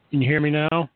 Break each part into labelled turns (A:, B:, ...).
A: Can you hear me now?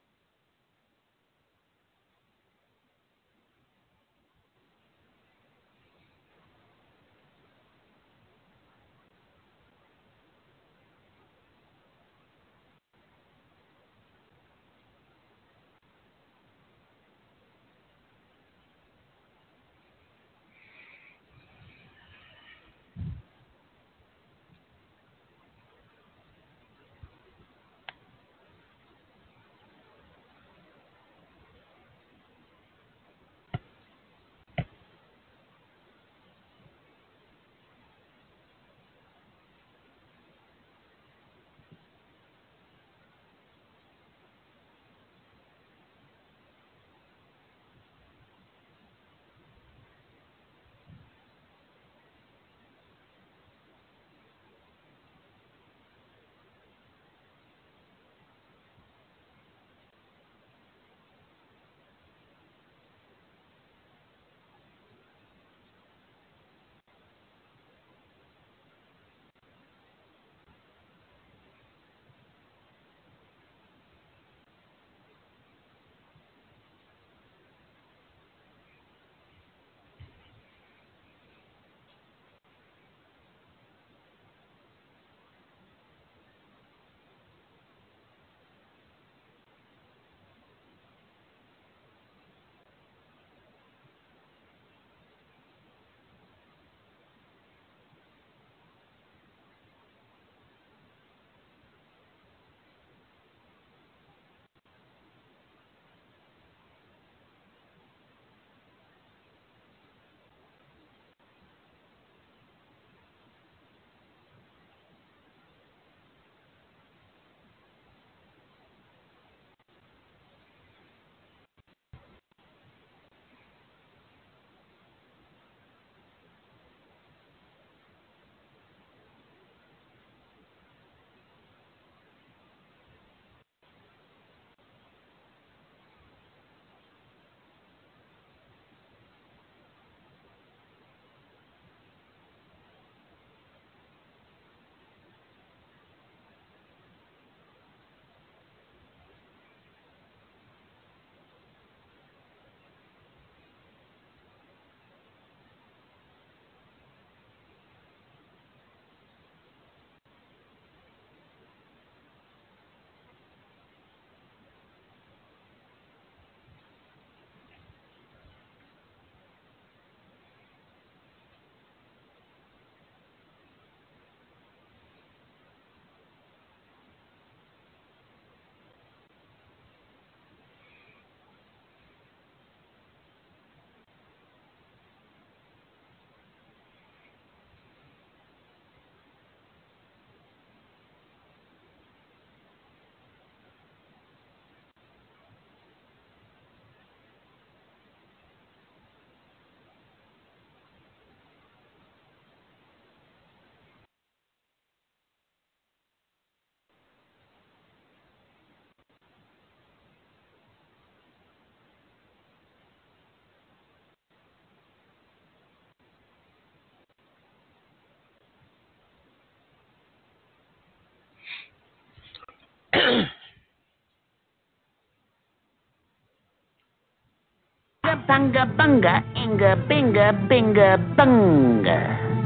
B: Bunga bunga, inga binga binga bunga.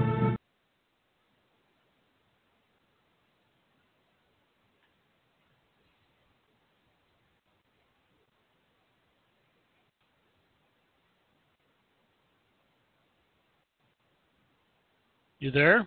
A: You there?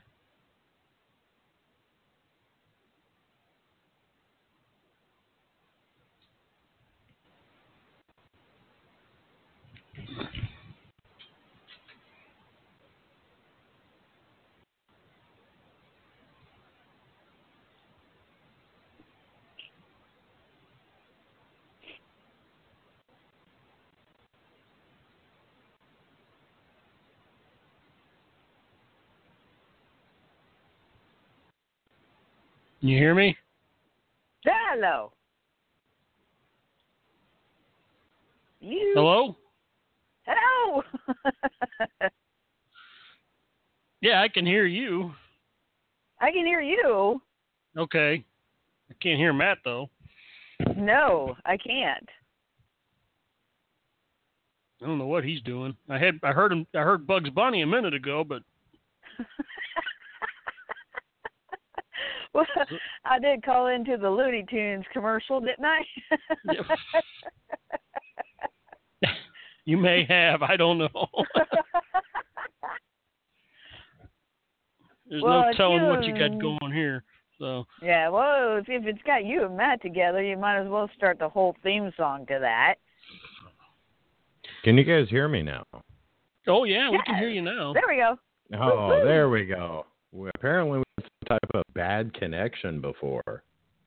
A: Can you hear me?
C: Hello. You.
A: Hello?
C: Hello.
A: Yeah, I can hear you.
C: I can hear you.
A: Okay. I can't hear Matt, though.
C: No, I can't.
A: I don't know what he's doing. I heard Bugs Bunny a minute ago, but
C: Well, I did call into the Looney Tunes commercial, didn't I?
A: you may have. I don't know. There's
C: Well,
A: no telling
C: you-
A: what you got going here. So
C: Yeah, well, if it's got you and Matt together, you might as well start the whole theme song to that.
D: Can you guys hear me now?
A: oh yeah, we can hear you now.
C: There we go.
D: Oh,
C: Woo-hoo.
D: there we go. Apparently we had some type of bad connection before.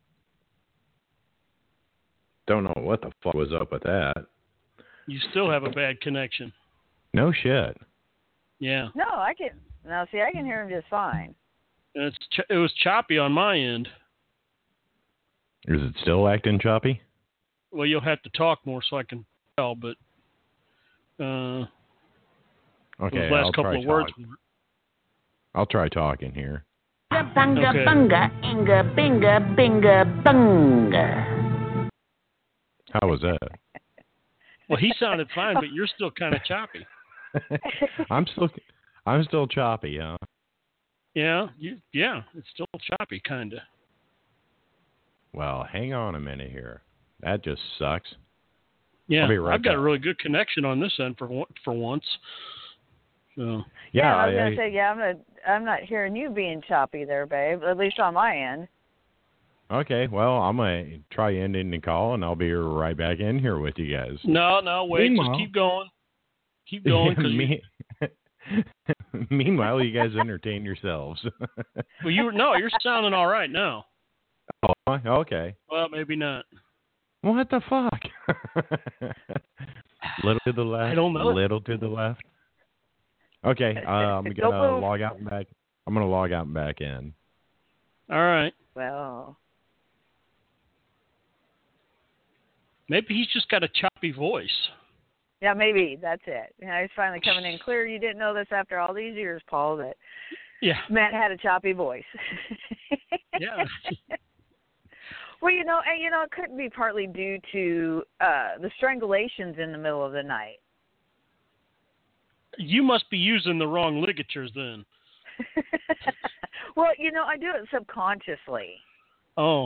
D: Don't know what the fuck was up with that.
A: You still have a bad connection.
D: No shit.
A: Yeah,
C: No, I can. Now, see, I can hear him just fine.
A: and it was choppy on my end.
D: Is it still acting choppy?
A: Well, you'll have to talk more so I can tell, but
D: Okay,
A: those last
D: I'll
A: couple
D: try
A: of words.
D: talking. I'll try talking here.
B: Bunga
A: Okay.
B: bunga, inga binga binga bunga.
D: How was that?
A: Well, he sounded fine, but you're still kind of choppy.
D: I'm still choppy, huh?
A: Yeah, it's still choppy, kind of.
D: Well, hang on a minute here. That just sucks.
A: Yeah,
D: I'll be right
A: I've got a
D: back.
A: really good connection on this end for once. So
D: Yeah,
C: I was gonna say, yeah, I'm not hearing you being choppy there, babe. At least on my end.
D: okay. Well, I'm gonna try ending the call, and I'll be right back in here with you guys.
A: no, wait,
D: Meanwhile-
A: just keep going. Keep going, because
D: Meanwhile, you guys entertain yourselves.
A: you're sounding all right now.
D: Oh, okay.
A: Well, maybe not.
D: What the fuck? Little to the left.
A: I don't know.
D: Little to the left. Okay, I'm
C: Don't
D: gonna
C: move.
D: log out and back. I'm gonna log out and back in.
A: All right.
C: Well,
A: Maybe he's just got a choppy voice.
C: yeah, maybe that's it. He's finally coming in clear. You didn't know this after all these years, Paul, that
A: Yeah.
C: Matt had a choppy voice.
A: Yeah.
C: Well, and it could be partly due to the strangulations in the middle of the night.
A: You must be using the wrong ligatures then.
C: Well, I do it subconsciously.
A: Oh.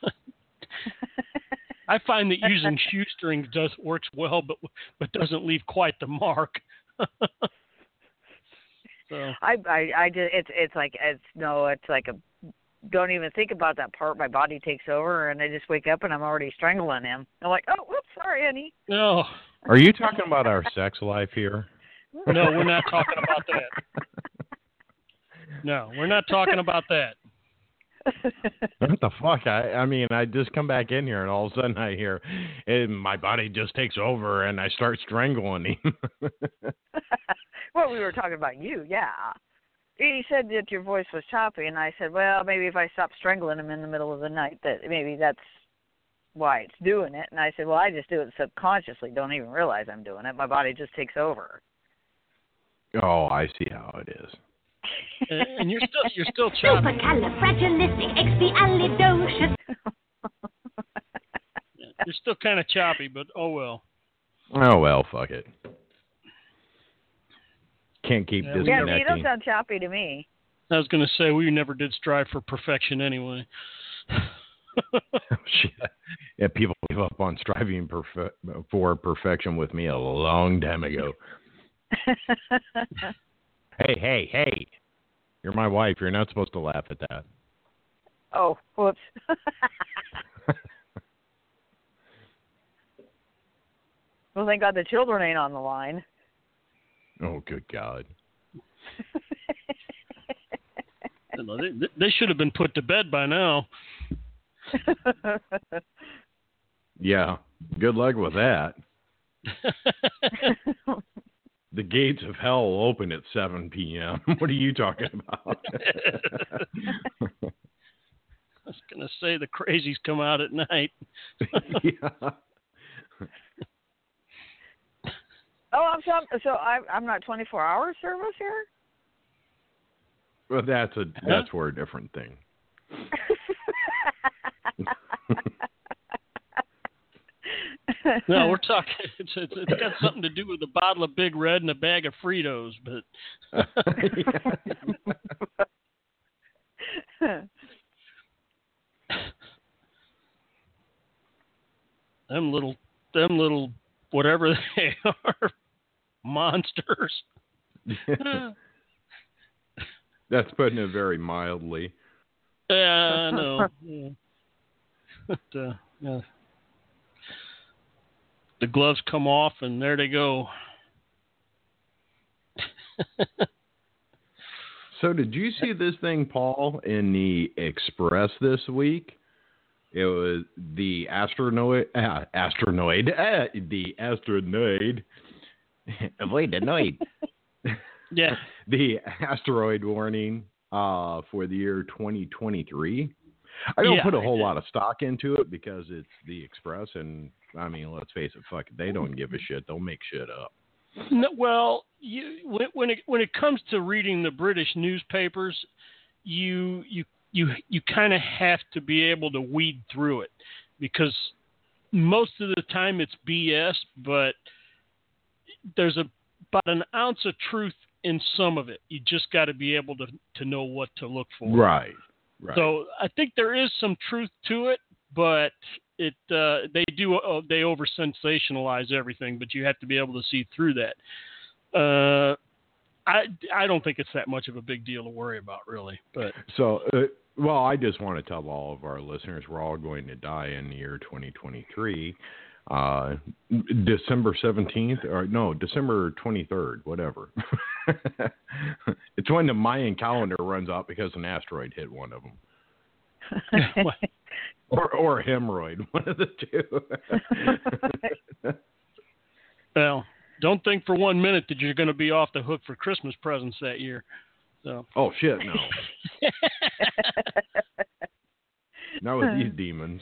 A: I find that using shoestrings works well, but doesn't leave quite the mark. So
C: I just it's like a don't even think about that part. My body takes over, and I just wake up and I'm already strangling him. I'm like, oh, whoops, sorry, honey.
A: no,
D: Are you talking about our sex life here?
A: no, we're not talking about that. No, we're not talking about that.
D: What the fuck? I mean, I just come back in here and all of a sudden I hear my body just takes over and I start strangling him.
C: Well, we were talking about you, yeah. He said that your voice was choppy, and I said, well, maybe if I stop strangling him in the middle of the night, that maybe that's why it's doing it. And I said, well, I just do it subconsciously. Don't even realize I'm doing it. My body just takes over.
D: Oh, I see how it is.
A: And you're still choppy.
B: Supercalifragilisticexpialidocious.
A: You're still kind of choppy, but oh well.
D: Oh, well, fuck it. Can't keep
A: Yeah,
C: Yeah,
D: disconnecting.
C: you don't sound choppy to me.
A: I was going to say we never did strive for perfection anyway.
D: Shit. Yeah, people gave up on striving for perfection with me a long time ago. Hey. You're my wife. You're not supposed to laugh at that.
C: Oh, whoops. Well, thank God the children ain't on the line.
D: Oh, good God.
A: They should have been put to bed by now.
D: Yeah. Good luck with that. The gates of hell will open at 7 p.m. What are you talking about?
A: I was going to say the crazies come out at night.
D: Yeah.
C: Oh, I'm not 24-hour service here?
D: Well, that's for a different thing.
A: No, we're talking. It's got something to do with a bottle of Big Red and a bag of Fritos, but them little whatever they are, monsters.
D: That's putting it very mildly.
A: Yeah, I know. Yeah. But, yeah. The gloves come off, and there they go.
D: So did you see this thing, Paul, in the Express this week? It was the astronoid. Avoid the noid.
A: Yeah.
D: The asteroid warning for the year 2023. I don't put a whole lot of stock into it because it's the Express, and I mean, let's face it, fuck it, they don't give a shit. They'll make shit up.
A: No, well, when it comes to reading the British newspapers, you kind of have to be able to weed through it, because most of the time it's BS, but there's about an ounce of truth in some of it. You just got to be able to know what to look for.
D: Right.
A: So I think there is some truth to it, but they over sensationalize everything, but you have to be able to see through that. I don't think it's that much of a big deal to worry about, really. But
D: so, well, I just want to tell all of our listeners we're all going to die in the year 2023, December 17th, or no, December 23rd, whatever. It's when the Mayan calendar runs out because an asteroid hit one of them. Or a hemorrhoid, one of the two.
A: Well, don't think for 1 minute that you're going to be off the hook for Christmas presents that year. So.
D: Oh, shit, no. Not with these demons.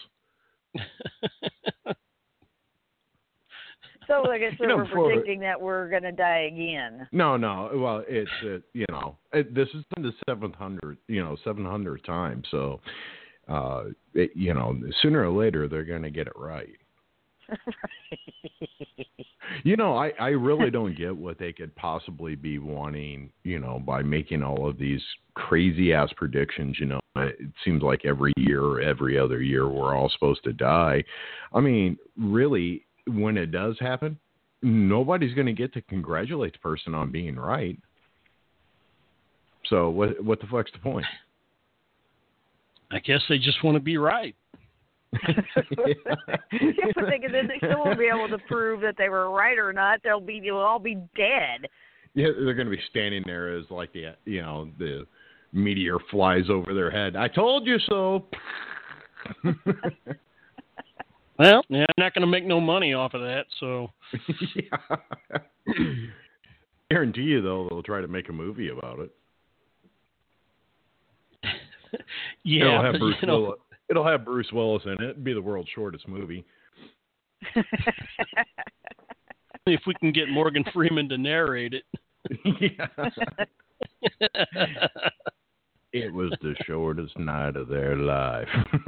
C: So, like I said, we're predicting that we're going to die again.
D: No. Well, it's this is the 700th time. So, sooner or later they're going to get it right. I really don't get what they could possibly be wanting, by making all of these crazy ass predictions. It seems like every year or every other year we're all supposed to die. I mean, really, when it does happen, nobody's going to get to congratulate the person on being right. So what the fuck's the point?
C: I
A: guess they just want to be right.
C: Yeah, but they still won't be able to prove that they were right or not. They'll all be dead.
D: Yeah, they're going to be standing there as like the meteor flies over their head. I told you so.
A: Well, yeah, I'm not going to make no money off of that, so.
D: Yeah. Guarantee you, though, they'll try to make a movie about it.
A: Yeah,
D: it'll have Bruce Willis in it. It'll be the world's shortest movie.
A: If we can get Morgan Freeman to narrate it.
D: Yeah. It was the shortest night of their life.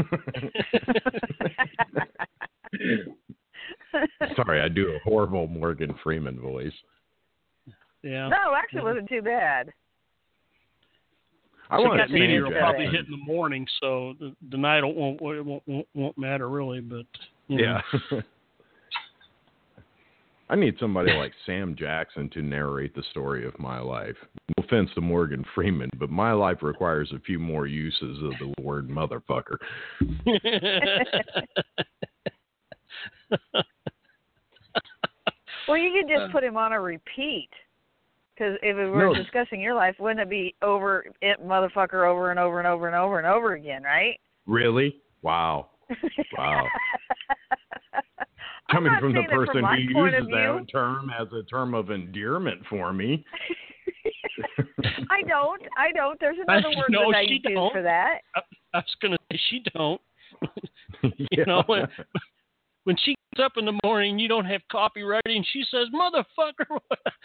D: Sorry, I do a horrible Morgan Freeman voice.
A: Yeah.
C: No, actually, it wasn't too bad.
D: I want
A: that meteor will probably hit in the morning, so the night won't matter really. But
D: yeah. I need somebody like Sam Jackson to narrate the story of my life. No offense to Morgan Freeman, but my life requires a few more uses of the word motherfucker.
C: Well, you could just put him on a repeat. Because if we were discussing your life, wouldn't it be motherfucker over and over and over and over and over again, right?
D: Really? Wow. Coming from the person who uses that term as a term of endearment for me.
C: I don't. There's another word that I use for that.
A: I was going to say she don't.
D: Yeah.
A: When she gets up in the morning, you don't have coffee ready, and she says, "Motherfucker."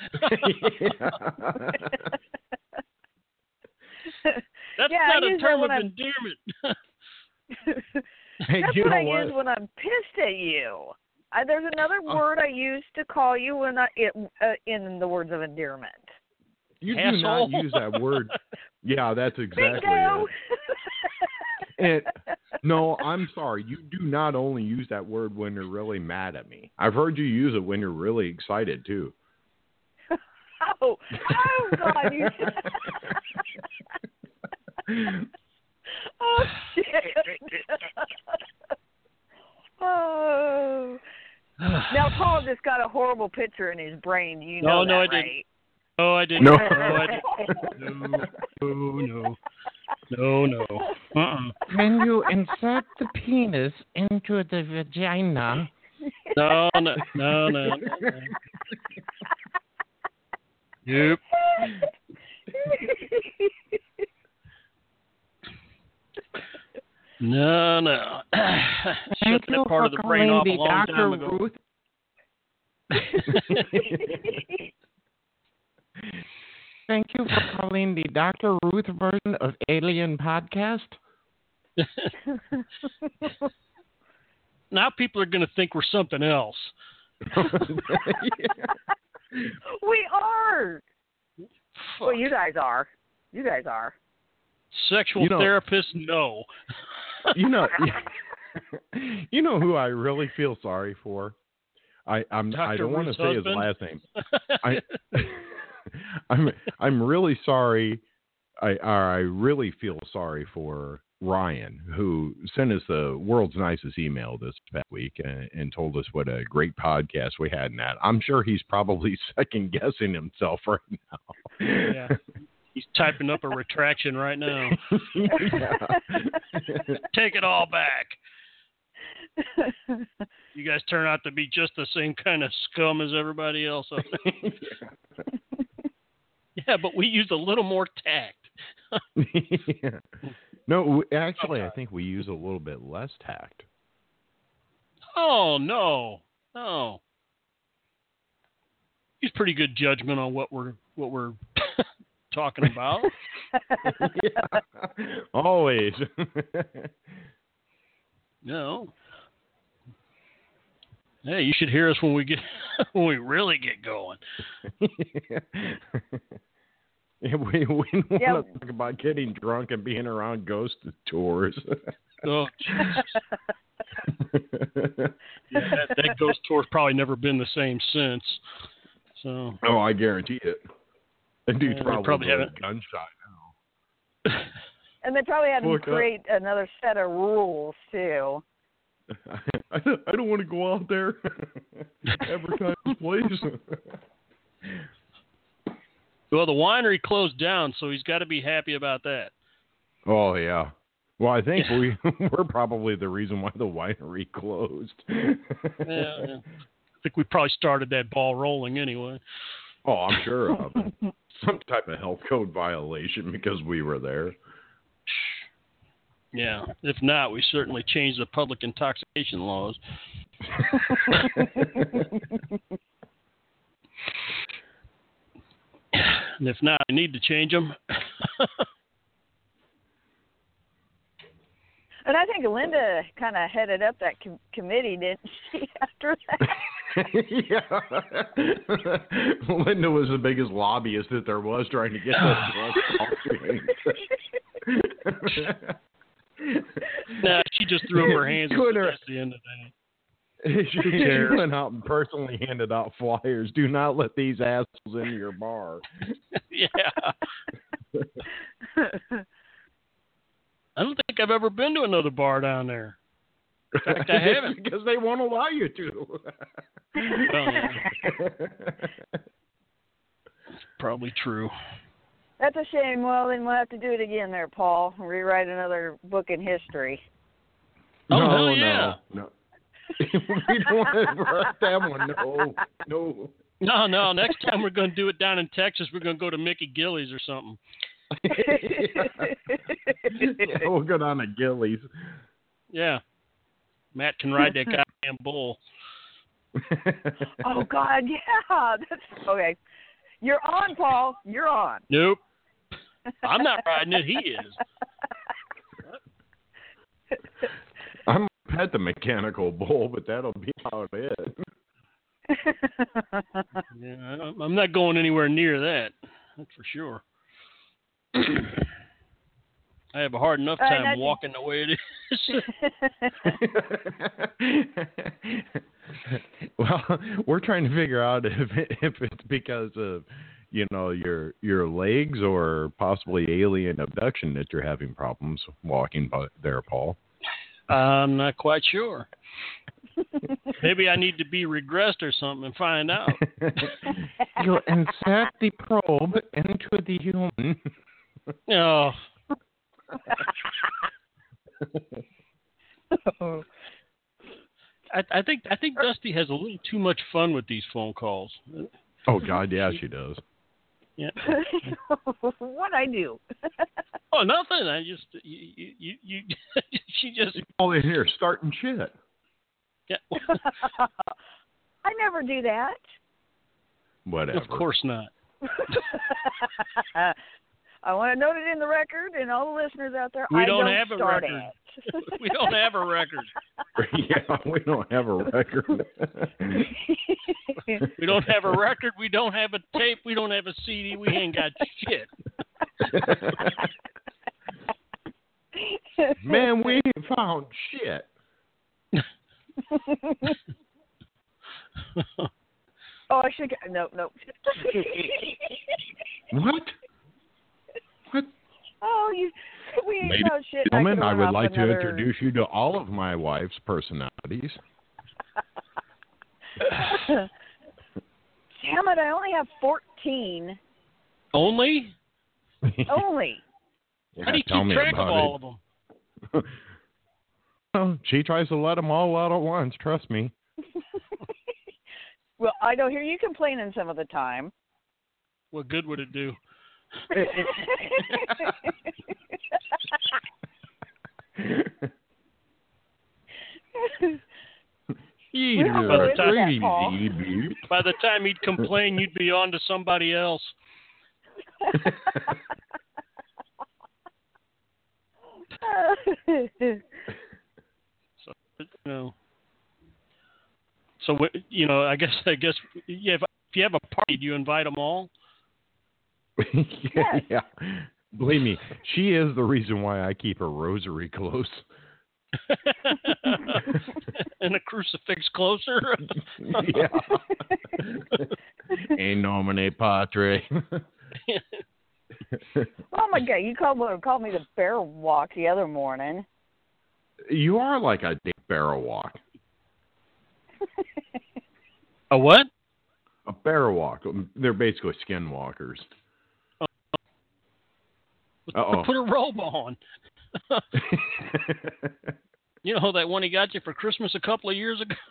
A: That's not a term of endearment.
C: That's what I use when I'm pissed at you. There's another word I use to call you when in the words of endearment.
D: You do
A: Asshole.
D: not use that word. Yeah, that's exactly
C: Bingo!
D: it. No, I'm sorry. You do not only use that word when you're really mad at me. I've heard you use it when you're really excited too.
C: Oh God! Oh shit! Oh. Now Paul just got a horrible picture in his brain. You know that,
A: I
C: right?
A: didn't. No, I didn't.
D: No.
A: No, I didn't. No.
E: When you insert the penis into the vagina.
A: No. Yep. No. Shut that part of the brain off a long time ago.
E: Ruth. Thank you for calling the Dr. Ruth version of Alien Podcast.
A: Now people are going to think we're something else.
C: We are.
A: Fuck.
C: Well, you guys are.
A: Sexual therapists, no.
D: You know who I really feel sorry for? I don't want to say his last name. I'm really sorry. I really feel sorry for Ryan, who sent us the world's nicest email this past week and told us what a great podcast we had in that. I'm sure he's probably second guessing himself right now.
A: Yeah. He's typing up a retraction right now. Take it all back. You guys turn out to be just the same kind of scum as everybody else up there. Yeah, but we use a little more tact.
D: Yeah. No, actually, I think we use a little bit less tact.
A: Oh, no. He's pretty good judgment on what we're talking about.
D: Yeah. Always.
A: No. Hey, you should hear us when we really get going.
D: Yeah, we want to talk about getting drunk and being around ghost tours.
A: Oh, Jesus. Yeah, that ghost tour's probably never been the same since. So.
D: Oh, I guarantee it. That dude's
A: probably
D: a
A: haven't.
D: gunshot now.
C: And they probably had to create another set of rules too.
D: I don't want to go out there. Advertise this place.
A: Well, the winery closed down, so he's got to be happy about that.
D: Oh yeah. Well, I think we're probably the reason why the winery closed.
A: Yeah. I think we probably started that ball rolling anyway.
D: Oh, I'm sure of it. Some type of health code violation because we were there.
A: Yeah. If not, we certainly changed the public intoxication laws. And if not, I need to change them.
C: And I think Linda kind of headed up that committee, didn't she, after that?
D: Yeah. Linda was the biggest lobbyist that there was trying to get that drug.
A: Nah, she just threw up her hands at the end of that.
D: She went out and personally handed out flyers. Do not let these assholes into your bar.
A: Yeah. I don't think I've ever been to another bar down there. In fact, I haven't.
D: Because they won't allow you to.
A: Well, yeah. It's probably true.
C: That's a shame. Well, then we'll have to do it again there, Paul. Rewrite another book in history.
A: No.
D: We don't want to write that one. No.
A: No. Next time we're going to do it down in Texas, we're going to go to Mickey Gillies or something.
D: Yeah, we'll go down to Gillies.
A: Yeah. Matt can ride that goddamn bull.
C: Oh, God, yeah. That's, okay. You're on, Paul. You're on.
A: Nope. I'm not riding it. He is.
D: I'm going to pet the mechanical bull, but that'll be how it is.
A: Yeah, I'm not going anywhere near that. That's for sure. I have a hard enough time walking the way it is.
D: Well, we're trying to figure out if it's because of, your legs or possibly alien abduction that you're having problems walking there, Paul.
A: I'm not quite sure. Maybe I need to be regressed or something and find out.
E: You insert the probe into the human.
A: Oh. I think Dusty has a little too much fun with these phone calls.
D: Oh God, yeah, she does.
A: Yeah.
C: What'd I do?
A: Oh, nothing. I just you she just
D: all in here starting shit.
A: Yeah.
C: I never do that.
D: Whatever.
A: Of course not.
C: I want to note it in the record, and all the listeners out there.
A: We don't
C: don't
A: have a
C: start
A: record.
C: It.
A: We don't have a record.
D: Yeah, we don't have a record.
A: We don't have a record. We don't have a tape. We don't have a CD. We ain't got shit.
D: Man, we ain't found shit.
C: Oh, I should. No.
D: What? What?
C: Oh, we ain't
D: Ladies
C: found shit.
D: and gentlemen, I would like
C: another...
D: to introduce you to all of my wife's personalities.
C: Damn it, I only have 14.
A: Only?
C: Only.
D: Yeah,
A: How do you keep track of all of them?
D: Well, she tries to let them all out at once, trust me.
C: Well, I don't hear you complaining some of the time.
A: What good would it do? By the time he'd complain, you'd be on to somebody else. So I guess yeah. If you have a party, do you invite them all?
D: Yeah. Believe me, she is the reason why I keep a rosary close.
A: And a crucifix closer.
D: Yeah. In nomine Patre.
C: Oh my God! You called me the bear walk the other morning.
D: You are like a bear walk.
A: A what?
D: A bear walk. They're basically skinwalkers.
A: Put a robe on. You know that one he got you for Christmas a couple of years ago?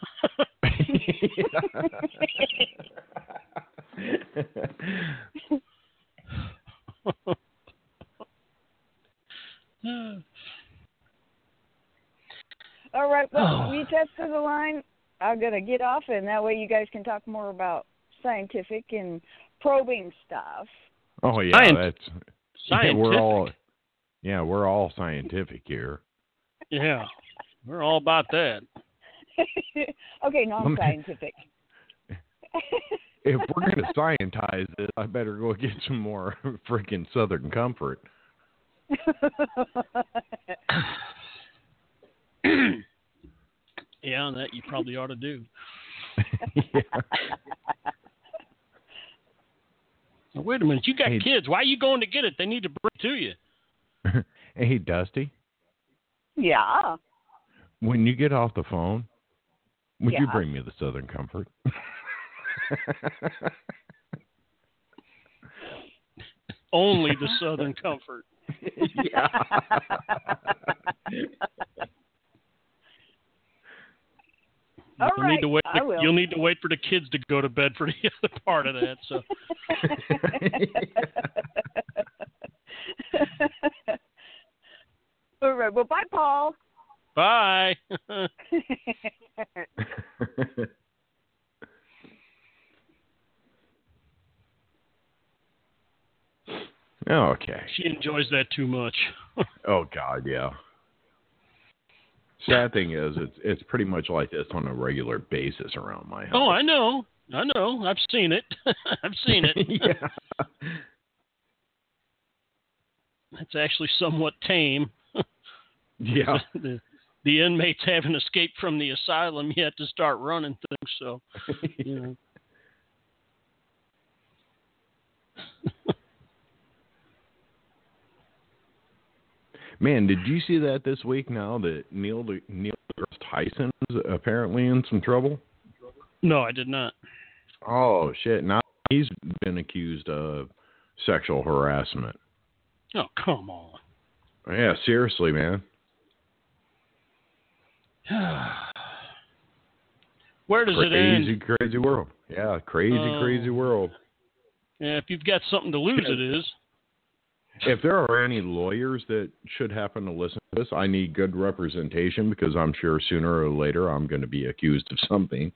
C: All right, well, you tested the line. I'm going to get off, and that way you guys can talk more about scientific and probing stuff.
D: Oh, yeah,
A: Scientific.
D: We're all scientific here.
A: Yeah, we're all about that.
C: Okay, non-scientific.
D: If we're going to scientize it, I better go get some more freaking Southern Comfort.
A: Yeah, that you probably ought to do.
D: Yeah.
A: Now, wait a minute, you got kids. Why are you going to get it? They need to bring it to you.
D: Hey, Dusty.
C: Yeah.
D: When you get off the phone, would you
C: Yeah.
D: bring me the Southern Comfort?
A: Only the Southern Comfort.
D: Yeah.
C: All right,
A: need to wait.
C: I will.
A: You'll need to wait for the kids to go to bed for the other part of that. So.
C: All right. Well, bye, Paul.
A: Bye.
D: Okay.
A: She enjoys that too much.
D: Oh God, yeah. Sad thing is, it's pretty much like this on a regular basis around my house.
A: Oh, I know. I know. I've seen it. I've seen it.
D: Yeah.
A: It's actually somewhat tame.
D: Yeah.
A: The inmates haven't escaped from the asylum yet to start running things. So, you know.
D: Man, did you see that this week now that Neil deGrasse Tyson is apparently in some trouble?
A: No, I did not.
D: Oh, shit. Now he's been accused of sexual harassment.
A: Oh, come on.
D: Yeah, seriously, man.
A: Where does it end?
D: Crazy world. Yeah, crazy world.
A: Yeah, if you've got something to lose, it is.
D: If there are any lawyers that should happen to listen to this, I need good representation because I'm sure sooner or later I'm going to be accused of something.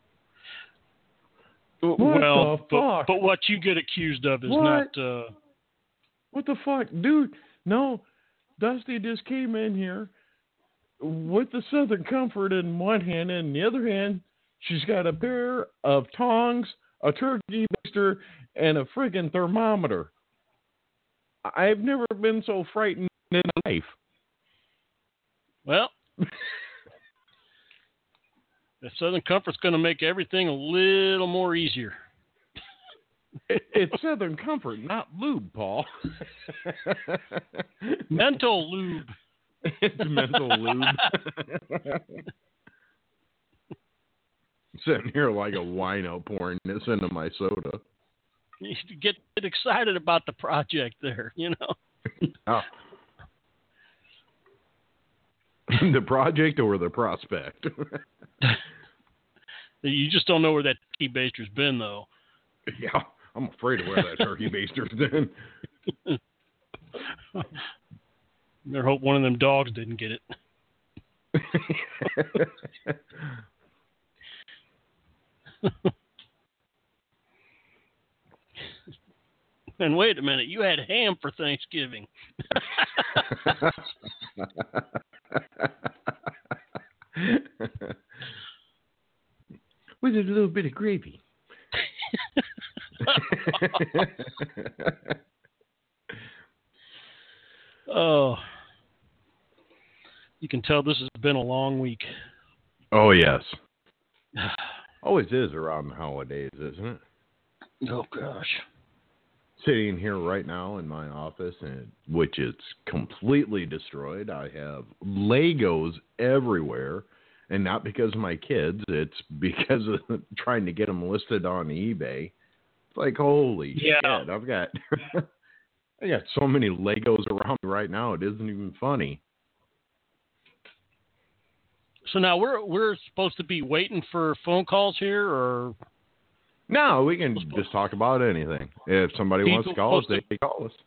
A: But what you get accused of is not...
E: What the fuck? Dude, no. Dusty just came in here with the Southern Comfort in one hand, and in the other hand, she's got a pair of tongs, a turkey baster, and a friggin' thermometer. I've never been so frightened in life.
A: Well, the Southern Comfort's going to make everything a little more easier.
E: It's Southern Comfort, not lube, Paul.
A: Mental lube.
D: It's mental lube. Sitting here like a wino pouring this into my soda.
A: You get excited about the project there, you know.
D: Yeah. The project or the prospect?
A: You just don't know where that turkey baster's been, though.
D: Yeah, I'm afraid of where that turkey baster's been.
A: Better hope one of them dogs didn't get it. And wait a minute, you had ham for Thanksgiving.
E: With a little bit of gravy.
A: Oh. You can tell this has been a long week.
D: Oh, yes. Always is around the holidays, isn't it?
A: Oh, gosh.
D: Sitting here right now in my office, which is completely destroyed. I have Legos everywhere, and not because of my kids. It's because of trying to get them listed on eBay. It's like, holy shit! I got so many Legos around me right now. It isn't even funny.
A: So now we're supposed to be waiting for phone calls here, or?
D: No, we can just talk about anything. If somebody wants to call us, they can call us.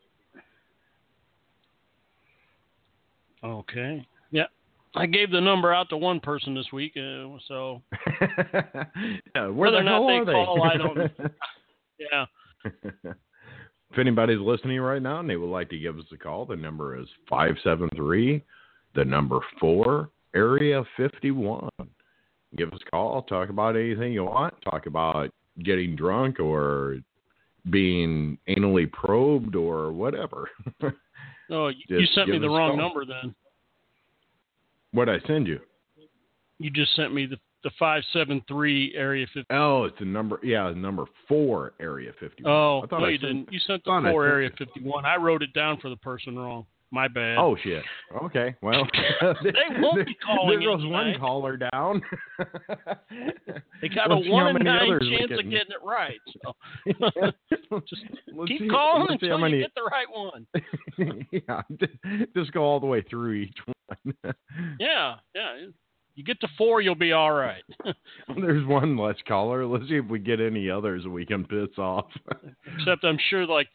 A: Okay. Yeah. I gave the number out to one person this week, so.
D: Yeah,
A: whether or not they call, I don't know. Yeah.
D: If anybody's listening right now and they would like to give us a call, the number is 573, the number 4, area 51. Give us a call. Talk about anything you want. Talk about getting drunk or being anally probed or whatever.
A: Oh, you sent me the wrong number then.
D: What'd I send you?
A: You just sent me the 573 area 51.
D: Oh, it's the number. Yeah, number 4 area 51.
A: Oh, no, you didn't. You sent the 4 area 51. I wrote it down for the person wrong. My bad.
D: Oh, shit. Okay, well.
A: They won't be calling
D: there goes one caller down.
A: They got a 1 in 9 chance of getting it right. So. Just keep calling until you get the right one.
D: Yeah, just go all the way through each one.
A: Yeah. You get to 4, you'll be all right.
D: There's one less caller. Let's see if we get any others we can piss off.
A: Except I'm sure like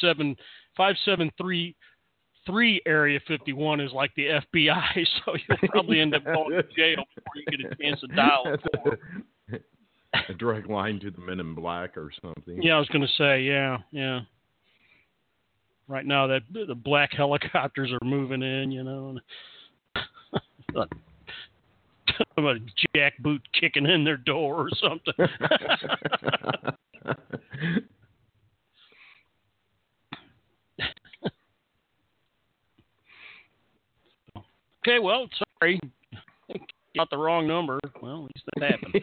A: 573 area 51 is like the FBI, so you'll probably end up going to jail before you get a chance to dial it.
D: A direct line to the Men in Black or something.
A: Yeah, I was going to say, yeah. Right now, that the black helicopters are moving in, you know. Somebody jackboot kicking in their door or something. Okay, well, sorry. Got the wrong number. Well, at least that happened.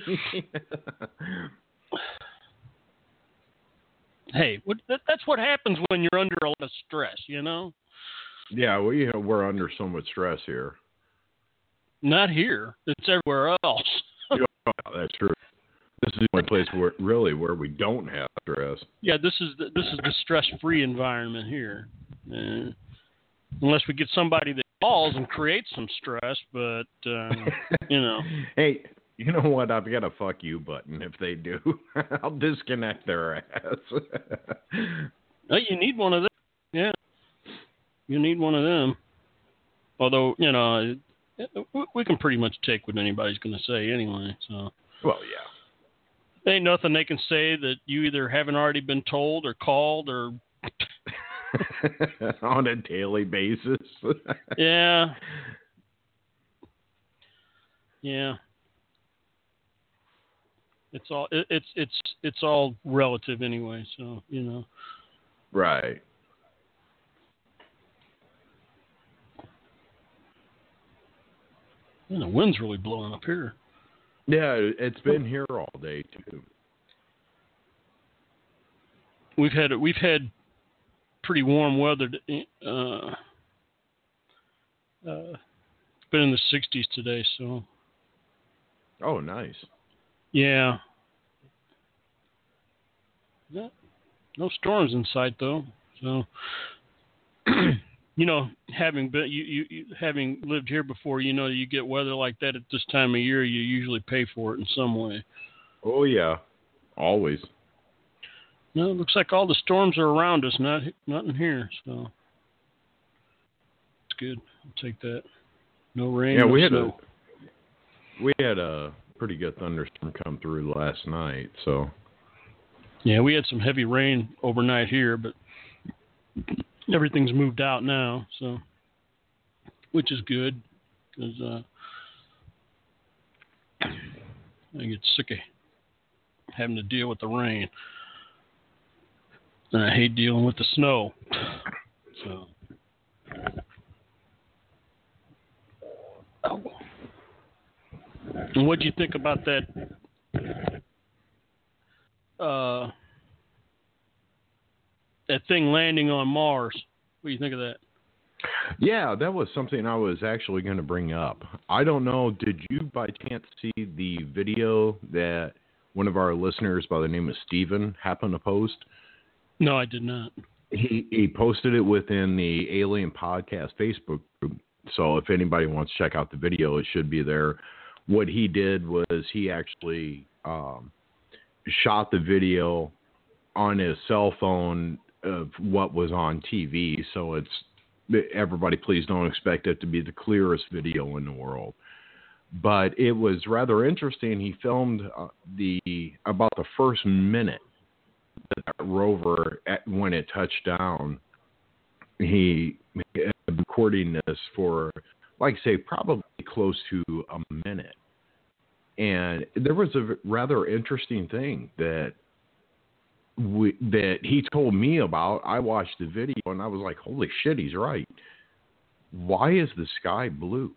A: Hey, that's what happens when you're under a lot of stress, you know?
D: Yeah, we're under so much stress here.
A: Not here. It's everywhere else.
D: Yeah, that's true. This is the only place where we don't have stress.
A: Yeah, this is the stress-free environment here. Unless we get somebody that calls and creates some stress, but you know.
D: Hey, you know what? I've got a fuck you button if they do. I'll disconnect their ass.
A: Oh, you need one of them. Yeah. You need one of them. Although, you know, we can pretty much take what anybody's going to say anyway. So.
D: Well, yeah.
A: Ain't nothing they can say that you either haven't already been told or called or...
D: On a daily basis.
A: Yeah. Yeah. It's all relative anyway, so, you know.
D: Right.
A: And the wind's really blowing up here.
D: Yeah, it's been here all day too.
A: We've had pretty warm weather. It's been in the 60s today, so.
D: Oh, nice.
A: Yeah. No storms in sight though. So, you know, having lived here before, you know, you get weather like that at this time of year, you usually pay for it in some way.
D: Oh yeah, always.
A: No, it looks like all the storms are around us, not in here. So it's good. I'll take that. No rain.
D: Yeah,
A: no
D: we
A: snow.
D: had a pretty good thunderstorm come through last night. So.
A: Yeah, we had some heavy rain overnight here, but everything's moved out now, so which is good because I get sick of having to deal with the rain. And I hate dealing with the snow. So. Oh. And what do you think about that? That thing landing on Mars. What do you think of that?
D: Yeah, that was something I was actually going to bring up. I don't know, did you by chance see the video that one of our listeners by the name of Steven happened to post?
A: No, I did not.
D: He posted it within the Alien Podcast Facebook group. So if anybody wants to check out the video, it should be there. What he did was he actually shot the video on his cell phone of what was on TV. So everybody please don't expect it to be the clearest video in the world. But it was rather interesting. He filmed about the first minute that rover when it touched down. He recording this for, like I say, probably close to a minute. And there was a rather interesting thing that he told me about. I watched the video and I was like, holy shit, he's right. Why is the sky blue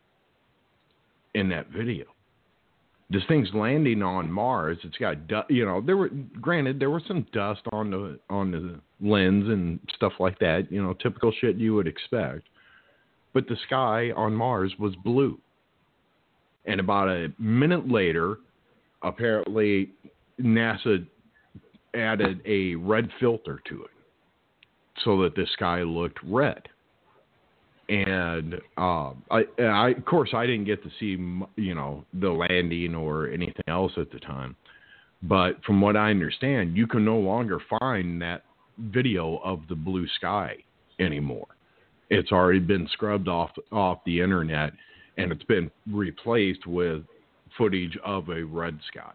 D: in that video? This thing's landing on Mars. It's got, there was some dust on the lens and stuff like that, typical shit you would expect. But the sky on Mars was blue. And about a minute later, apparently NASA added a red filter to it so that the sky looked red. And I of course, I didn't get to see, the landing or anything else at the time. But from what I understand, you can no longer find that video of the blue sky anymore. It's already been scrubbed off the internet, and it's been replaced with footage of a red sky.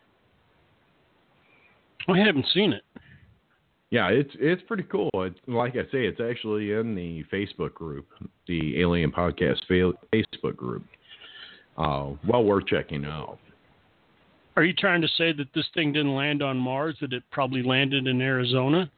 A: I haven't seen it.
D: Yeah, it's pretty cool. Like I say, it's actually in the Facebook group, the Alien Podcast Facebook group. well worth checking out.
A: Are you trying to say that this thing didn't land on Mars, that it probably landed in Arizona?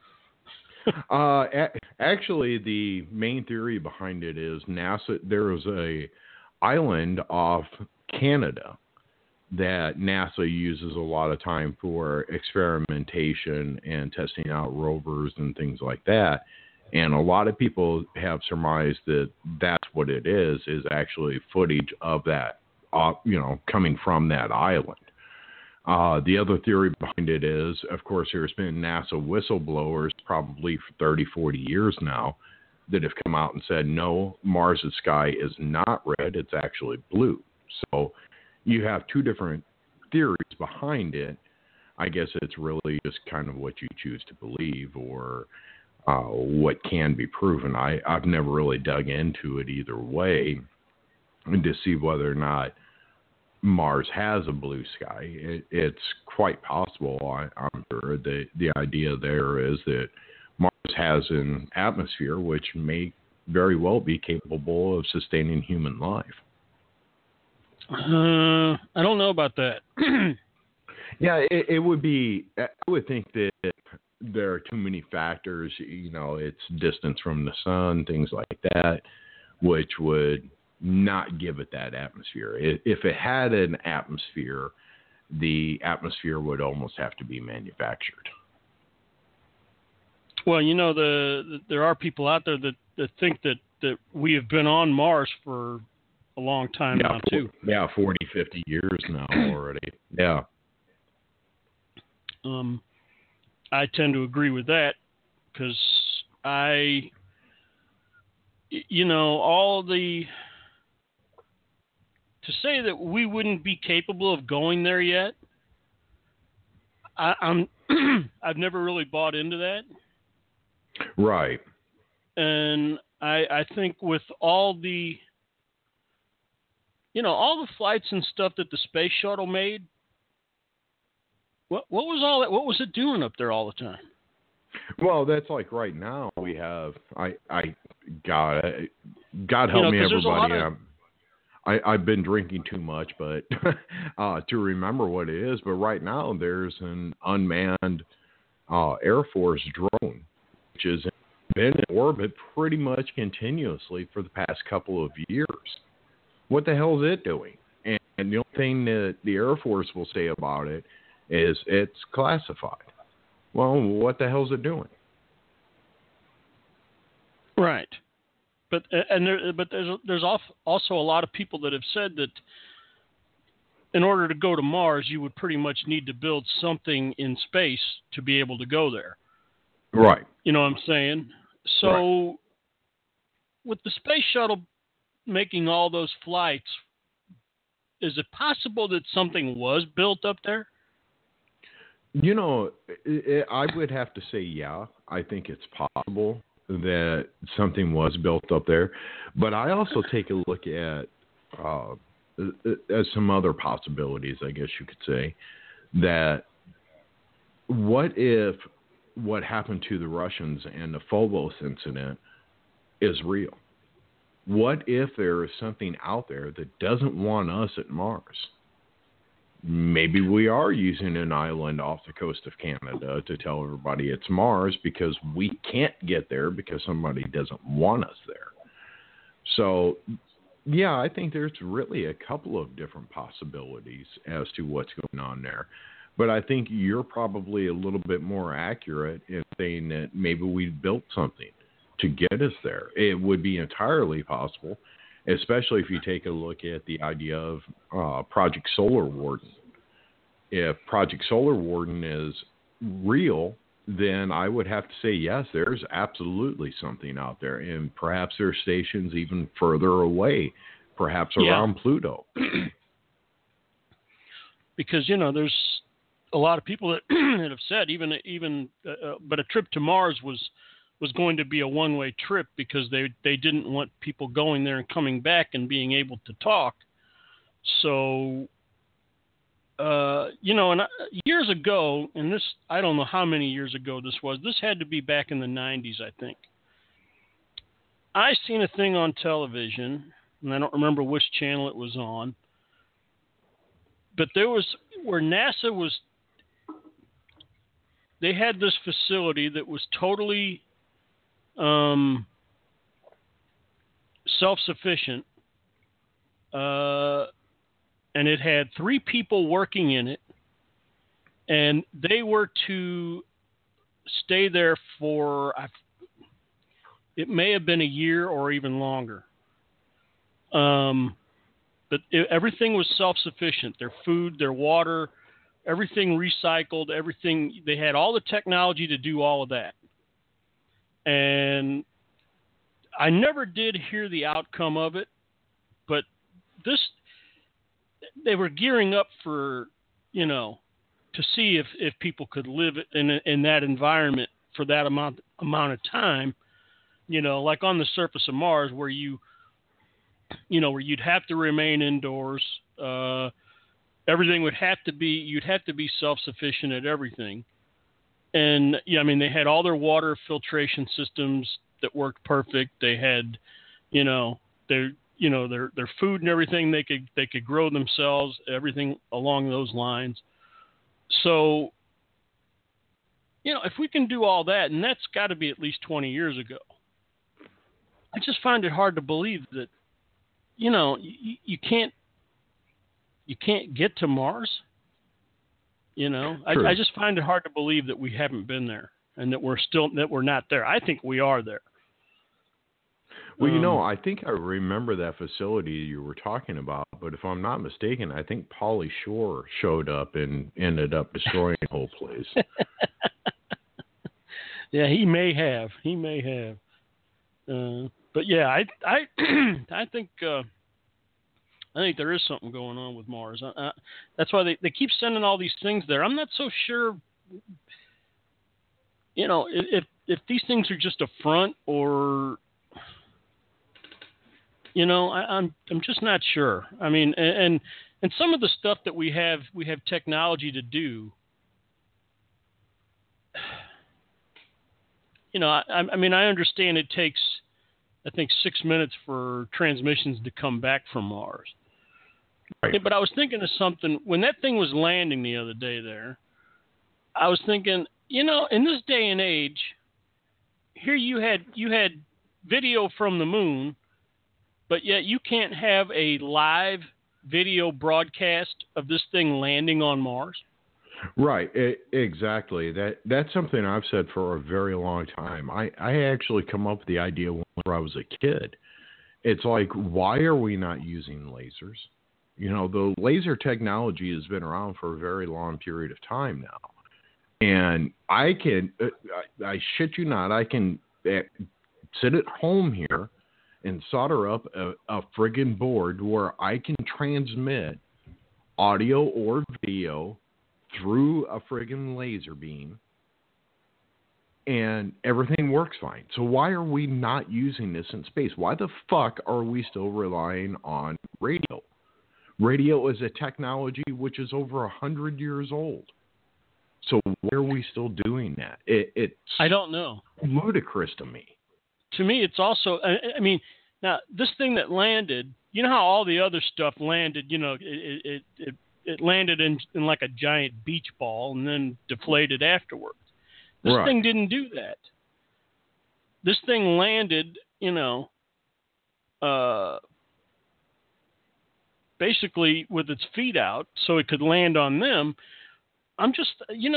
D: Actually, the main theory behind it is NASA. There is a island off Canada that NASA uses a lot of time for experimentation and testing out rovers and things like that. And a lot of people have surmised that that's what it is actually footage of that, coming from that island. The other theory behind it is, of course, there's been NASA whistleblowers probably for 30, 40 years now that have come out and said, no, Mars' sky is not red, it's actually blue. So you have two different theories behind it. I guess it's really just kind of what you choose to believe or what can be proven. I've never really dug into it either way to see whether or not Mars has a blue sky. It's quite possible. I'm sure the idea there is that Mars has an atmosphere which may very well be capable of sustaining human life.
A: I don't know about that.
D: Yeah, it would be. I would think that there are too many factors. It's distance from the sun, things like that, which would not give it that atmosphere. If it had an atmosphere, the atmosphere would almost have to be manufactured.
A: Well, there are people out there that think that we have been on Mars for a long time now, too.
D: 40, 50 years now already. Yeah.
A: I tend to agree with that because to say that we wouldn't be capable of going there yet, I've never really bought into that.
D: Right.
A: And I think with all the flights and stuff that the space shuttle made, what was all that? What was it doing up there all the time?
D: Well, that's like right now we have. God help me, everybody. I've been drinking too much, but to remember what it is. But right now there's an unmanned Air Force drone, which has been in orbit pretty much continuously for the past couple of years. What the hell is it doing? And the only thing that the Air Force will say about it is it's classified. Well, what the hell is it doing?
A: Right. But there's also a lot of people that have said that in order to go to Mars, you would pretty much need to build something in space to be able to go there.
D: Right.
A: You know what I'm saying? So with the space shuttle making all those flights, is it possible that something was built up there?
D: I would have to say, yeah, I think it's possible that something was built up there. But I also take a look at some other possibilities, I guess you could say, that what if what happened to the Russians and the Phobos incident is real? What if there is something out there that doesn't want us at Mars? Maybe we are using an island off the coast of Canada to tell everybody it's Mars because we can't get there because somebody doesn't want us there. So, yeah, I think there's really a couple of different possibilities as to what's going on there. But I think you're probably a little bit more accurate in saying that maybe we built something to get us there. It would be entirely possible, especially if you take a look at the idea of Project Solar Warden. If Project Solar Warden is real, then I would have to say, yes, there's absolutely something out there. And perhaps there are stations even further away, perhaps around Pluto.
A: Because, there's a lot of people that have said but a trip to Mars was going to be a one-way trip because they didn't want people going there and coming back and being able to talk. So, and years ago, and this, I don't know how many years ago this was, this had to be back in the 90s, I think. I seen a thing on television, and I don't remember which channel it was on, but there was where NASA was. They had this facility that was totally self-sufficient, and it had 3 people working in it, and they were to stay there for, it may have been a year or even longer. But everything was self-sufficient. Their food, their water, everything recycled, everything. They had all the technology to do all of that. And I never did hear the outcome of it, but they were gearing up for, to see if people could live in that environment for that amount of time, like on the surface of Mars where where you'd have to remain indoors. Everything you'd have to be self-sufficient at everything. And they had all their water filtration systems that worked perfect. They had, their food and everything they could grow themselves, everything along those lines. So, if we can do all that, and that's got to be at least 20 years ago, I just find it hard to believe that, you can't get to Mars. I just find it hard to believe that we haven't been there and that we're not there. I think we are there.
D: Well, I think I remember that facility you were talking about, but if I'm not mistaken, I think Pauly Shore showed up and ended up destroying the whole place.
A: Yeah, he may have. But yeah, I think there is something going on with Mars. That's why they keep sending all these things there. I'm not so sure, if these things are just a front or, I'm just not sure. I mean, and some of the stuff that we have technology to do. I understand it takes, I think, 6 minutes for transmissions to come back from Mars. Right. Yeah, but I was thinking of something when that thing was landing the other day there. I was thinking, in this day and age, here you had video from the moon, but yet you can't have a live video broadcast of this thing landing on Mars.
D: Right, exactly. That's something I've said for a very long time. I actually come up with the idea when I was a kid. It's like, why are we not using lasers? The laser technology has been around for a very long period of time now. And I shit you not, I can sit at home here and solder up a friggin' board where I can transmit audio or video through a friggin' laser beam, and everything works fine. So why are we not using this in space? Why the fuck are we still relying on radio? Radio is a technology which is over 100 years old. So why are we still doing that? It's
A: I don't know.
D: Ludicrous to me.
A: To me, it's also, now this thing that landed, how all the other stuff landed, it landed in like a giant beach ball and then deflated afterwards. This thing didn't do that. This thing landed, basically with its feet out so it could land on them. I'm just,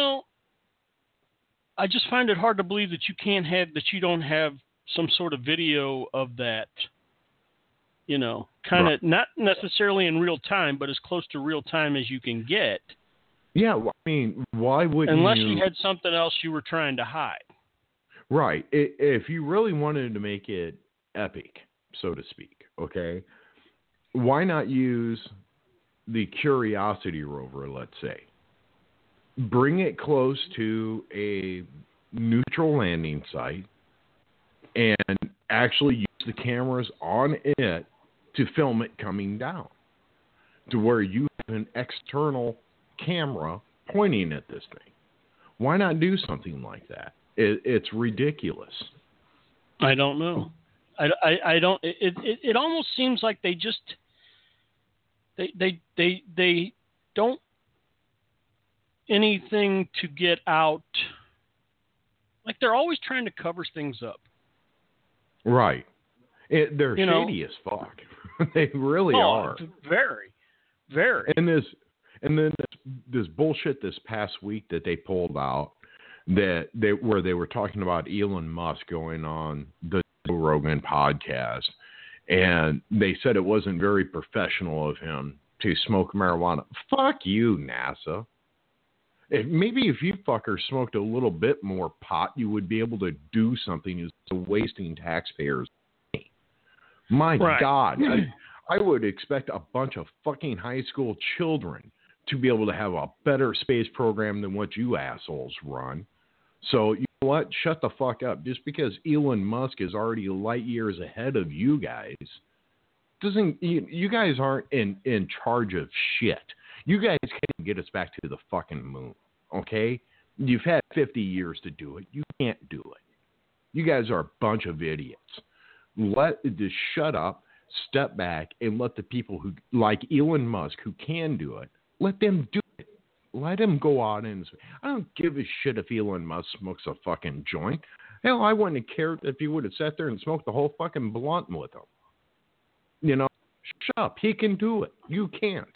A: I just find it hard to believe that you don't have some sort of video of that. Kind of not necessarily in real time, but as close to real time as you can get.
D: Yeah, why wouldn't
A: unless you had something else you were trying to hide.
D: Right. If you really wanted to make it epic, so to speak, okay, why not use the Curiosity rover, let's say? Bring it close to a neutral landing site and actually use the cameras on it to film it coming down, to where you have an external camera pointing at this thing. Why not do something like that? It's ridiculous.
A: I don't know. I don't. It almost seems like they don't anything to get out. Like, they're always trying to cover things up.
D: Right. They're shady as fuck. They really are.
A: Very, very.
D: And then this bullshit this past week that they pulled out, where they were talking about Elon Musk going on the Joe Rogan podcast, and they said it wasn't very professional of him to smoke marijuana. Fuck you, NASA. Maybe if you fuckers smoked a little bit more pot, you would be able to do something instead of wasting taxpayers' money. My God, I would expect a bunch of fucking high school children to be able to have a better space program than what you assholes run. So you know what? Shut the fuck up. Just because Elon Musk is already light years ahead of you guys, you guys aren't in charge of shit. You guys can't get us back to the fucking moon, okay? You've had 50 years to do it. You can't do it. You guys are a bunch of idiots. Just shut up, step back, and let the people who, like Elon Musk, who can do it, let them do it. Let him go out and I don't give a shit if Elon Musk smokes a fucking joint. Hell, I wouldn't have cared if he would have sat there and smoked the whole fucking blunt with him. You know, shut up. He can do it. You can't.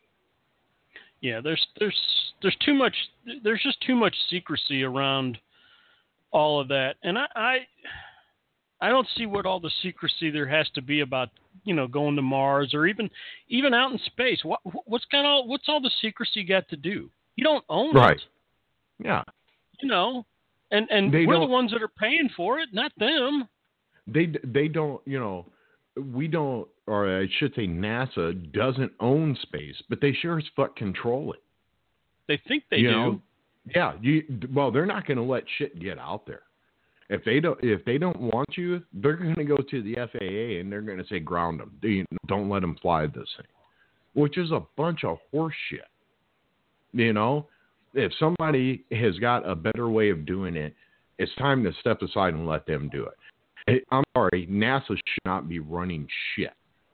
A: Yeah, there's too much. There's just too much secrecy around all of that, and I don't see what all the secrecy there has to be about, you know, going to Mars or even out in space. What's all the secrecy got to do? You don't own it.
D: Yeah.
A: You know, and we're the ones that are paying for it, not them.
D: They don't, you know, we don't, or I should say NASA doesn't own space, but they sure as fuck control it.
A: They think they do.
D: Know? Yeah. Well, they're not going to let shit get out there. If they don't want you, they're going to go to the FAA and they're going to say ground them. Don't let them fly this thing, which is a bunch of horse shit. You know, if somebody has got a better way of doing it, it's time to step aside and let them do it. I'm sorry, NASA should not be running shit.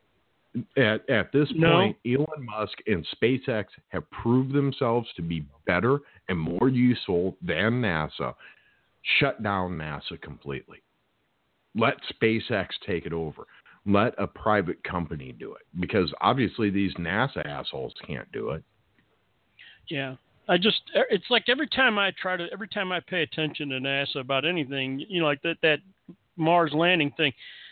D: At this point, Elon Musk and SpaceX have proved themselves to be better and more useful than NASA. Shut down NASA completely. Let SpaceX take it over. Let a private company do it, because obviously these NASA assholes can't do it.
A: Yeah. It's like every time I pay attention to NASA about anything, you know, like that Mars landing thing,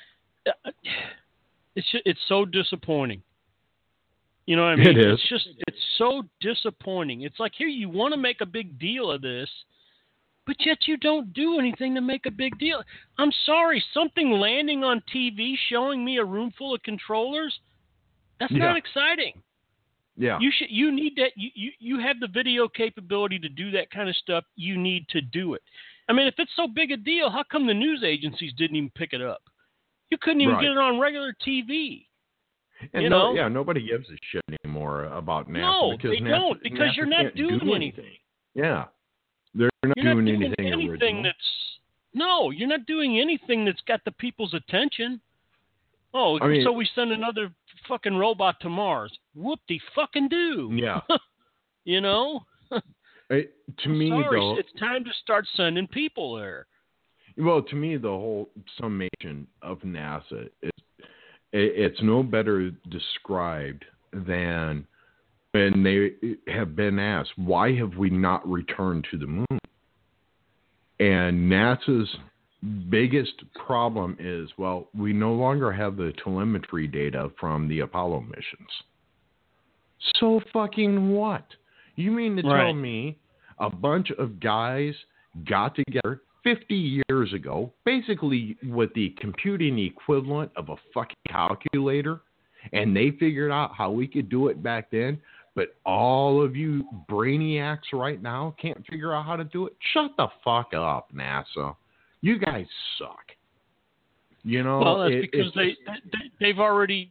A: it's so disappointing. You know what I mean?
D: It is.
A: It's so disappointing. It's like, here, you want to make a big deal of this, but yet you don't do anything to make a big deal. I'm sorry, something landing on TV showing me a room full of controllers, that's not exciting.
D: Yeah.
A: You need that. You have the video capability to do that kind of stuff. You need to do it. I mean, if it's so big a deal, how come the news agencies didn't even pick it up? You couldn't even get it on regular TV.
D: And nobody gives a shit anymore about NASA.
A: No,
D: because
A: they don't, because
D: NASA
A: you're not doing anything.
D: Yeah. They're not doing anything original.
A: You're not doing anything that's got the people's attention. Oh, so we send another fucking robot to Mars. Whoop-de-fucking-do.
D: Yeah.
A: You know?
D: To me, though,
A: it's time to start sending people there.
D: Well, to me, the whole summation of NASA it's no better described than when they have been asked, why have we not returned to the moon? And NASA's biggest problem is, well, we no longer have the telemetry data from the Apollo missions. So fucking what? You mean to tell me a bunch of guys got together 50 years ago, basically with the computing equivalent of a fucking calculator, and they figured out how we could do it back then, but all of you brainiacs right now can't figure out how to do it? Shut the fuck up, NASA. You guys suck. You know,
A: well, that's because they're already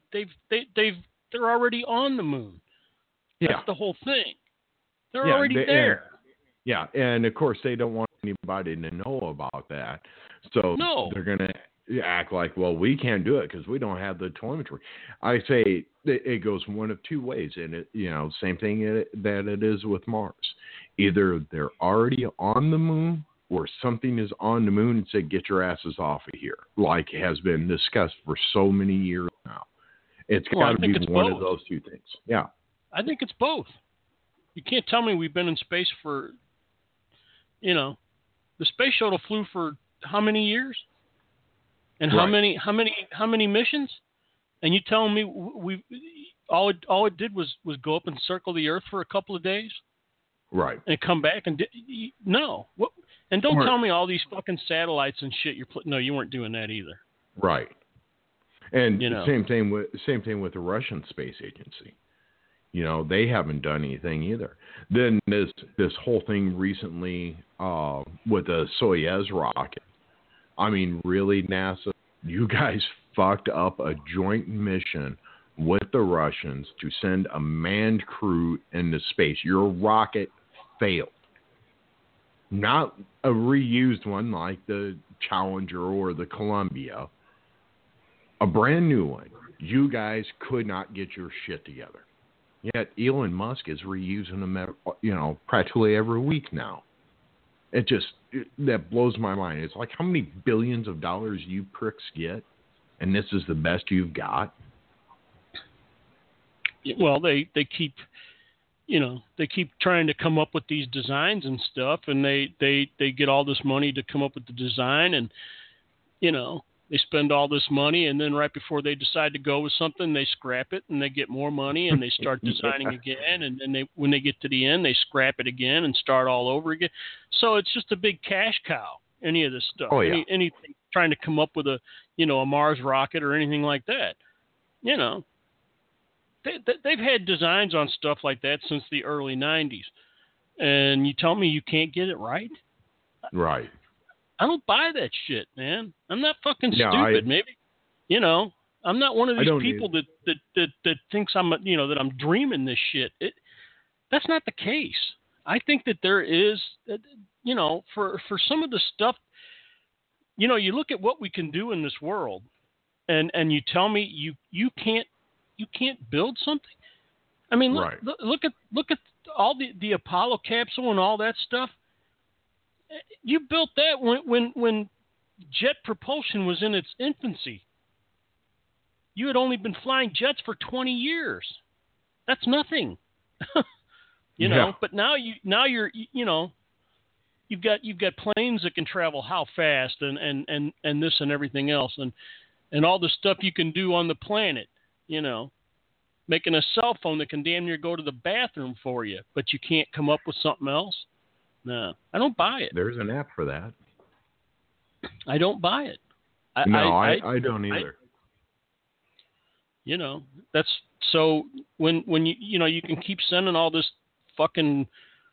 A: on the moon. That's the whole thing. They're already there.
D: And of course they don't want anybody to know about that. So they're going to act like, well, we can't do it because we don't have the telemetry. I say it goes one of two ways, and it, same thing that it is with Mars. Either they're already on the moon, or something is on the moon and said, "Get your asses off of here," like has been discussed for so many years now. It's got to be one of those two things. Yeah,
A: I think it's both. You can't tell me we've been in space for, the space shuttle flew for how many years? And how many missions? And you telling me all it did was go up and circle the Earth for a couple of days,
D: right?
A: And come back and no. And don't tell me all these fucking satellites and shit. No, you weren't doing that either.
D: Right. And same thing with the Russian space agency. They haven't done anything either. Then this whole thing recently with the Soyuz rocket. I mean, really, NASA, you guys fucked up a joint mission with the Russians to send a manned crew into space. Your rocket failed. Not a reused one like the Challenger or the Columbia. A brand new one. You guys could not get your shit together. Yet Elon Musk is reusing them, practically every week now. That blows my mind. It's like, how many billions of dollars you pricks get, and this is the best you've got?
A: Well, they keep, they keep trying to come up with these designs and stuff, and they get all this money to come up with the design, and, they spend all this money, and then right before they decide to go with something, they scrap it, and they get more money, and they start designing again, and then when they get to the end, they scrap it again and start all over again. So it's just a big cash cow, any of this stuff.
D: Oh, yeah.
A: Anything trying to come up with a Mars rocket or anything like that. They've had designs on stuff like that since the early 90s. And you tell me you can't get it right?
D: Right.
A: I don't buy that shit, man. I'm not fucking stupid. Maybe, I'm not one of these people that thinks I'm, that I'm dreaming this shit. That's not the case. I think that there is, for some of the stuff, you look at what we can do in this world, and you tell me you can't build something. I mean, look at all the Apollo capsule and all that stuff. You built that when jet propulsion was in its infancy. You had only been flying jets for 20 years. That's nothing. But now you're you've got planes that can travel how fast and this and everything else and all the stuff you can do on the planet, making a cell phone that can damn near go to the bathroom for you, but you can't come up with something else. No, I don't buy it.
D: There's an app for that.
A: I don't buy it.
D: I don't either.
A: That's so when you can keep sending all this fucking,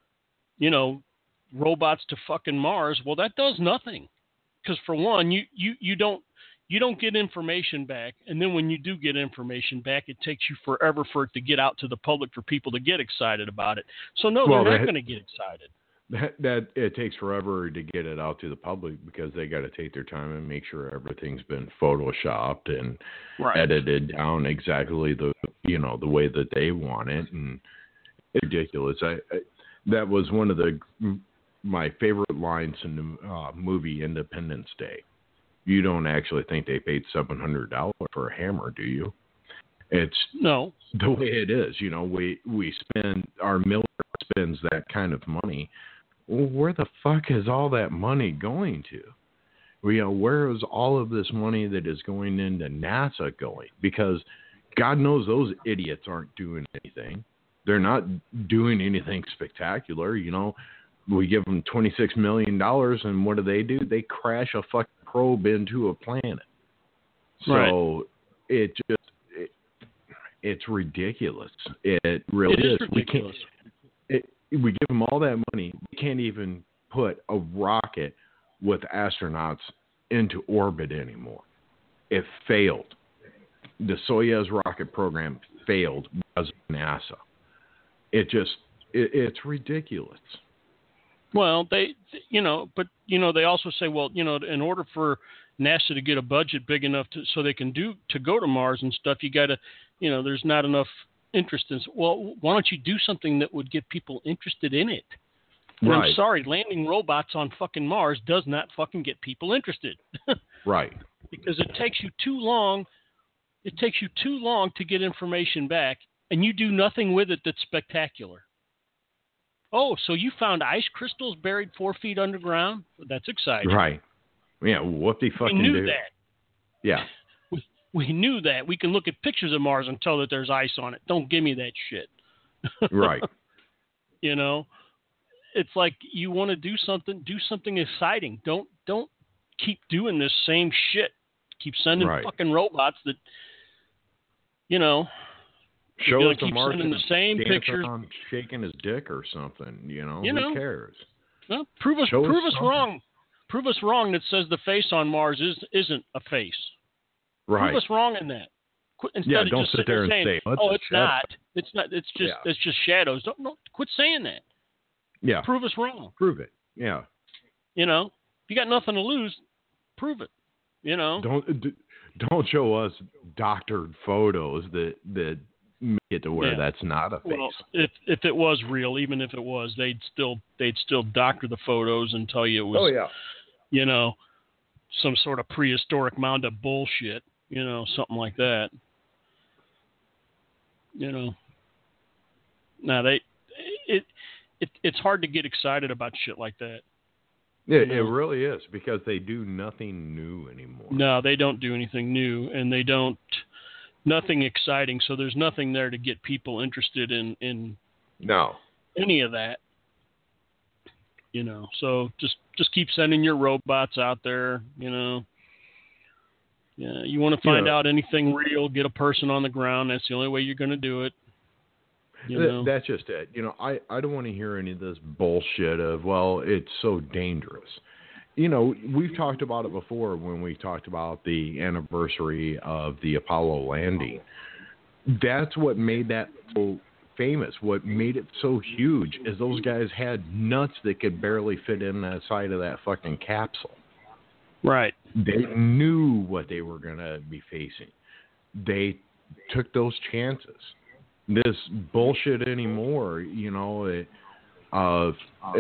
A: robots to fucking Mars. Well, that does nothing. Because for one, you don't get information back, and then when you do get information back, it takes you forever for it to get out to the public for people to get excited about it. So no, they're not going to get excited.
D: That it takes forever to get it out to the public because they got to take their time and make sure everything's been photoshopped and edited down exactly the way that they want it, and it's ridiculous. That was one of my favorite lines in the movie Independence Day. You don't actually think they paid $700 for a hammer, do you? It's
A: no
D: the way it is. We spend, our military spends that kind of money. Well, where the fuck is all that money going to? Where is all of this money that is going into NASA going? Because God knows those idiots aren't doing anything. They're not doing anything spectacular. We give them $26 million, and what do? They crash a fucking probe into a planet. So it's ridiculous. It really is.
A: Ridiculous.
D: We give them all that money. We can't even put a rocket with astronauts into orbit anymore. It failed. The Soyuz rocket program failed because of NASA. It's ridiculous.
A: Well, they also say, well, in order for NASA to get a budget big enough so they can go to Mars and stuff, you got to, there's not enough interest in. Well, why don't you do something that would get people interested in it? And
D: Right.
A: I'm sorry, landing robots on fucking Mars does not fucking get people interested.
D: Right.
A: Because it takes you too long. It takes you too long to get information back, and you do nothing with it that's spectacular. Oh, so you found ice crystals buried 4 feet underground? That's exciting.
D: Right. Yeah. What they fucking
A: We knew
D: do?
A: that.
D: Yeah.
A: We knew that. We can look at pictures of Mars and tell that there's ice on it. Don't give me that shit.
D: Right.
A: It's like you want to do something exciting. Don't keep doing this same shit. Keep sending fucking robots that,
D: Show us a
A: keep
D: Martian
A: sending the same pictures,
D: shaking his dick or something.
A: Who
D: cares?
A: Well, prove us wrong. Prove us wrong that says the face on Mars isn't a face.
D: Right.
A: Prove us wrong in that. Instead of
D: don't
A: just
D: sit there and
A: saying,
D: say,
A: "Oh, it's not. It's not. It's just shadows." Don't quit saying that.
D: Yeah.
A: Prove us wrong.
D: Prove it. Yeah.
A: If you got nothing to lose, prove it.
D: Don't show us doctored photos that make it to where that's not a face.
A: Well, if it was real, even if it was, they'd still doctor the photos and tell you it was.
D: Oh yeah.
A: Some sort of prehistoric mound of bullshit. Something like that. Now it's hard to get excited about shit like that.
D: Yeah, it really is, because they do nothing new anymore.
A: No, they don't do anything new, and they don't nothing exciting. So there's nothing there to get people interested in any of that. So just keep sending your robots out there. Yeah, you want to find out anything real, get a person on the ground. That's the only way you're going to do it.
D: That's just it. I don't want to hear any of this bullshit of, well, it's so dangerous. We've talked about it before when we talked about the anniversary of the Apollo landing. That's what made that so famous. What made it so huge is those guys had nuts that could barely fit in that side of that fucking capsule.
A: Right.
D: They knew what they were going to be facing. They took those chances. This bullshit anymore, of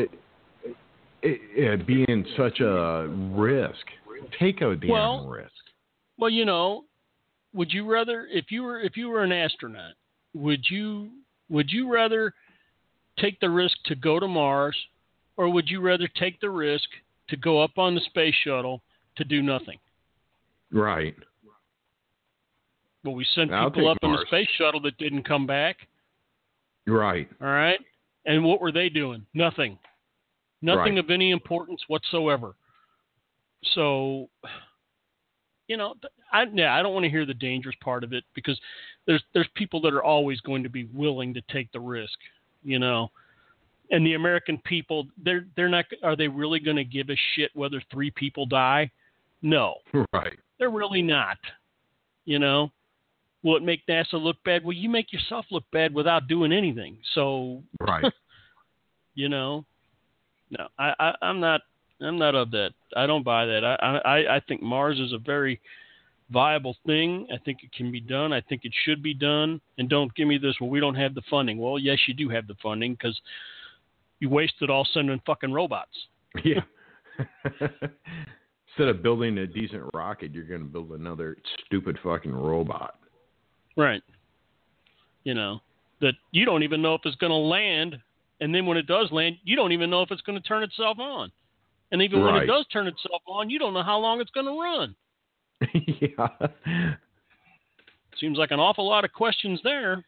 D: it being such a risk. Take a damn risk.
A: Well, would you rather, if you were an astronaut, would you rather take the risk to go to Mars, or would you rather take the risk to go up on the space shuttle to do nothing?
D: Right.
A: Well, we sent people up on the space shuttle that didn't come back.
D: Right.
A: All right. And what were they doing? Nothing. Nothing of any importance whatsoever. So, I don't want to hear the dangerous part of it, because there's people that are always going to be willing to take the risk, And the American people, they're not. Are they really going to give a shit whether 3 people die? No.
D: Right.
A: They're really not. Will it make NASA look bad? Well, you make yourself look bad without doing anything. So,
D: right.
A: No, I'm not of that. I don't buy that. I think Mars is a very viable thing. I think it can be done. I think it should be done. And don't give me this, well, we don't have the funding. Well, yes, you do have the funding, because you wasted all sending fucking robots.
D: Yeah. Instead of building a decent rocket, you're going to build another stupid fucking robot.
A: Right. That you don't even know if it's going to land. And then when it does land, you don't even know if it's going to turn itself on. And even when it does turn itself on, you don't know how long it's going to run.
D: Yeah.
A: Seems like an awful lot of questions there.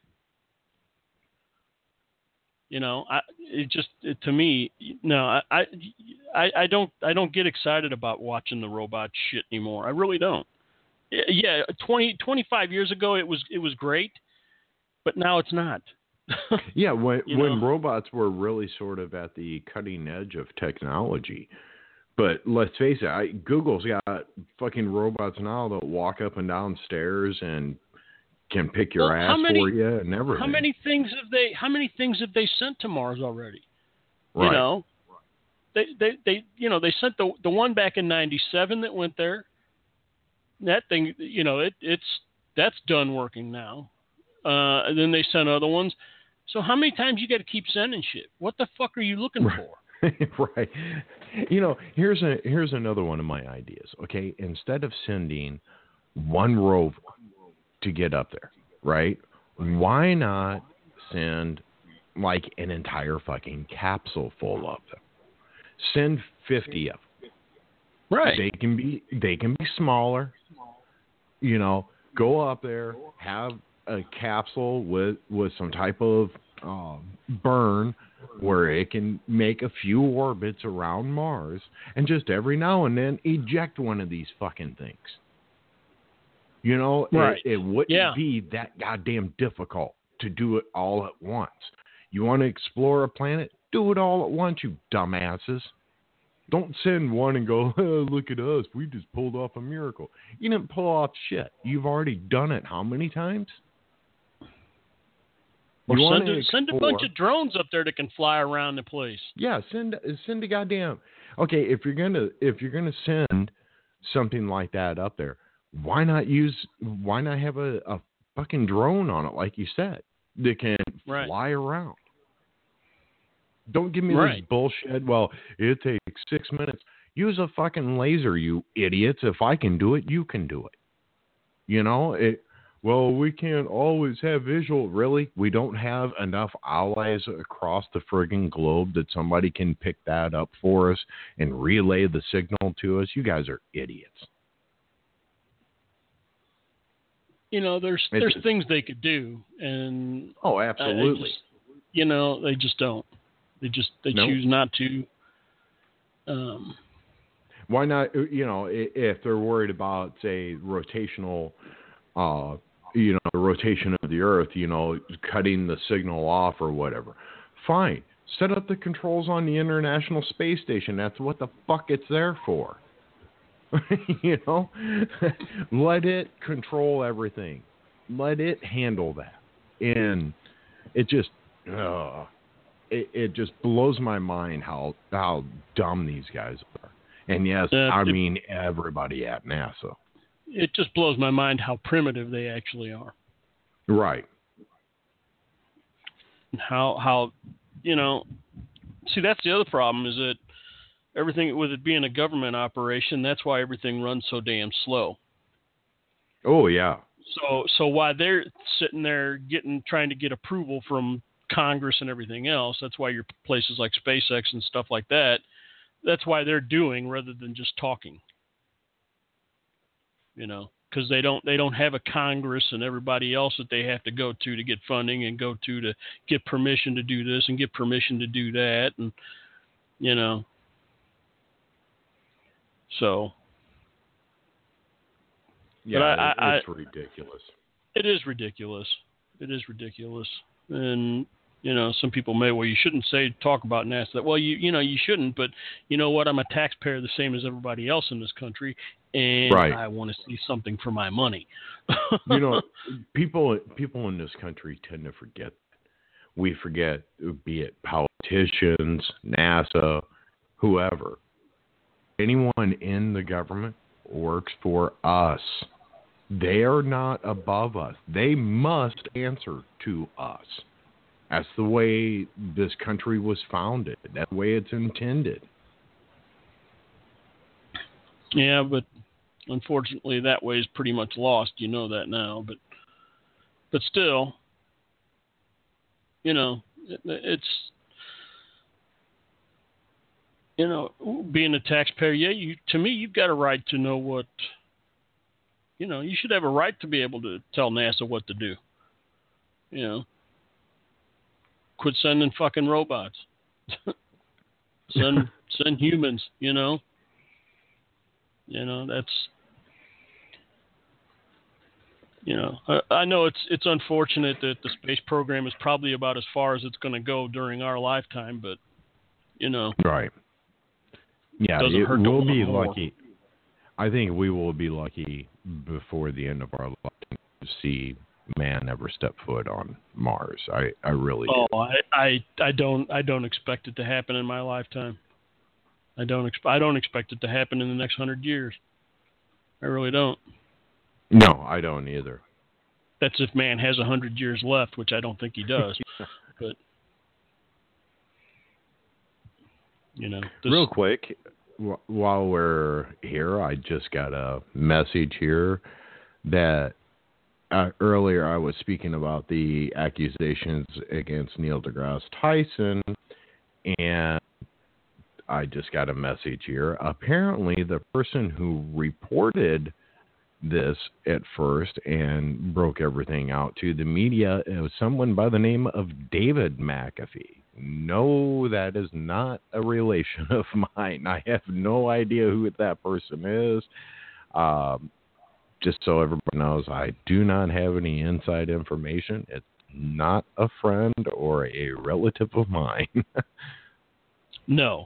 A: To me, no, I don't get excited about watching the robot shit anymore. I really don't. Yeah, 25 years ago it was great, but now it's not.
D: Yeah, when robots were really sort of at the cutting edge of technology. But let's face it, Google's got fucking robots now that walk up and down stairs and can pick your ass for you and everything.
A: How many things have they sent to Mars already?
D: Right.
A: they sent the one back in '97 that went there. That thing, that's done working now. And then they sent other ones. So how many times you got to keep sending shit? What the fuck are you looking for?
D: Right. Here's another one of my ideas. Okay, instead of sending one rover to get up there, right? Why not send like an entire fucking capsule full of them? Send 50 of them.
A: Right.
D: They can be smaller. Go up there, have a capsule with some type of burn where it can make a few orbits around Mars, and just every now and then eject one of these fucking things.
A: Right.
D: It wouldn't be that goddamn difficult to do it all at once. You want to explore a planet? Do it all at once, you dumbasses. Don't send one and go, oh, look at us. We just pulled off a miracle. You didn't pull off shit. You've already done it how many times?
A: Or send a bunch of drones up there that can fly around the place.
D: Yeah, send a goddamn. Okay, if you're gonna send something like that up there, why not have a fucking drone on it, like you said, that can fly around? Don't give me this bullshit. Well, it takes 6 minutes. Use a fucking laser, you idiots. If I can do it, you can do it. Well, we can't always have visual. Really? We don't have enough allies across the friggin' globe that somebody can pick that up for us and relay the signal to us? You guys are idiots.
A: There's things they could do, and
D: absolutely.
A: They just don't. They choose not to.
D: Why not? If they're worried about, say, rotational, the rotation of the Earth, cutting the signal off or whatever. Fine. Set up the controls on the International Space Station. That's what the fuck it's there for. Let it control everything. Let it handle that. And it just, it just blows my mind how dumb these guys are. And yes, I mean everybody at NASA.
A: It just blows my mind how primitive they actually are.
D: Right.
A: How see, that's the other problem, is that everything, with it being a government operation, that's why everything runs so damn slow.
D: Oh, yeah.
A: So while they're sitting there trying to get approval from Congress and everything else, that's why your places like SpaceX and stuff like that, that's why they're doing rather than just talking. Because they don't have a Congress and everybody else that they have to go to get funding and go to get permission to do this and get permission to do that, and so.
D: Yeah, it's ridiculous.
A: It is ridiculous. And some people may, well, you shouldn't talk about NASA. Well, you shouldn't, but you know what? I'm a taxpayer the same as everybody else in this country, and I want to see something for my money.
D: People in this country tend to forget. We forget, be it politicians, NASA, whoever. Anyone in the government works for us. They are not above us. They must answer to us. That's the way this country was founded. That's the way it's intended.
A: Yeah, but unfortunately that way is pretty much lost. You know that now. But still, it's, being a taxpayer, to me, you've got a right to know what, you should have a right to be able to tell NASA what to do. Quit sending fucking robots. Send humans, that's, I know it's unfortunate that the space program is probably about as far as it's going to go during our lifetime, but,
D: Right. Yeah, we'll be lucky. I think we will be lucky before the end of our lifetime to see man ever step foot on Mars. I really do.
A: I don't expect it to happen in my lifetime. I don't expect it to happen in the next 100 years. I really don't.
D: No, I don't either.
A: That's if man has 100 years left, which I don't think he does. But
D: real quick, while we're here, I just got a message here that earlier I was speaking about the accusations against Neil deGrasse Tyson, and I just got a message here. Apparently, the person who reported this at first and broke everything out to the media, it was someone by the name of David McAfee. No, that is not a relation of mine. I have no idea who that person is. Just so everybody knows, I do not have any inside information. It's not a friend or a relative of mine.
A: No.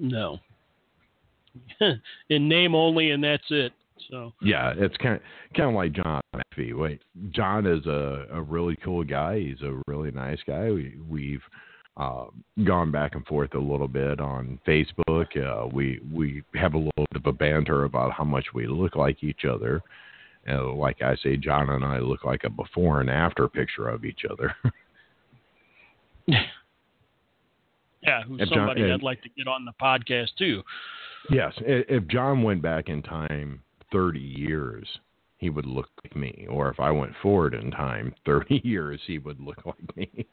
A: In name only, and that's it. So
D: yeah, it's kind of like John McAfee. Wait, John is a really cool guy. He's a really nice guy. We've gone back and forth a little bit on Facebook. We have a little bit of a banter about how much we look like each other. Like I say, John and I look like a before and after picture of each other.
A: Yeah, who's somebody I'd like to get on the podcast too.
D: Yes, if John went back in time 30 years, he would look like me. Or if I went forward in time 30 years, he would look like me.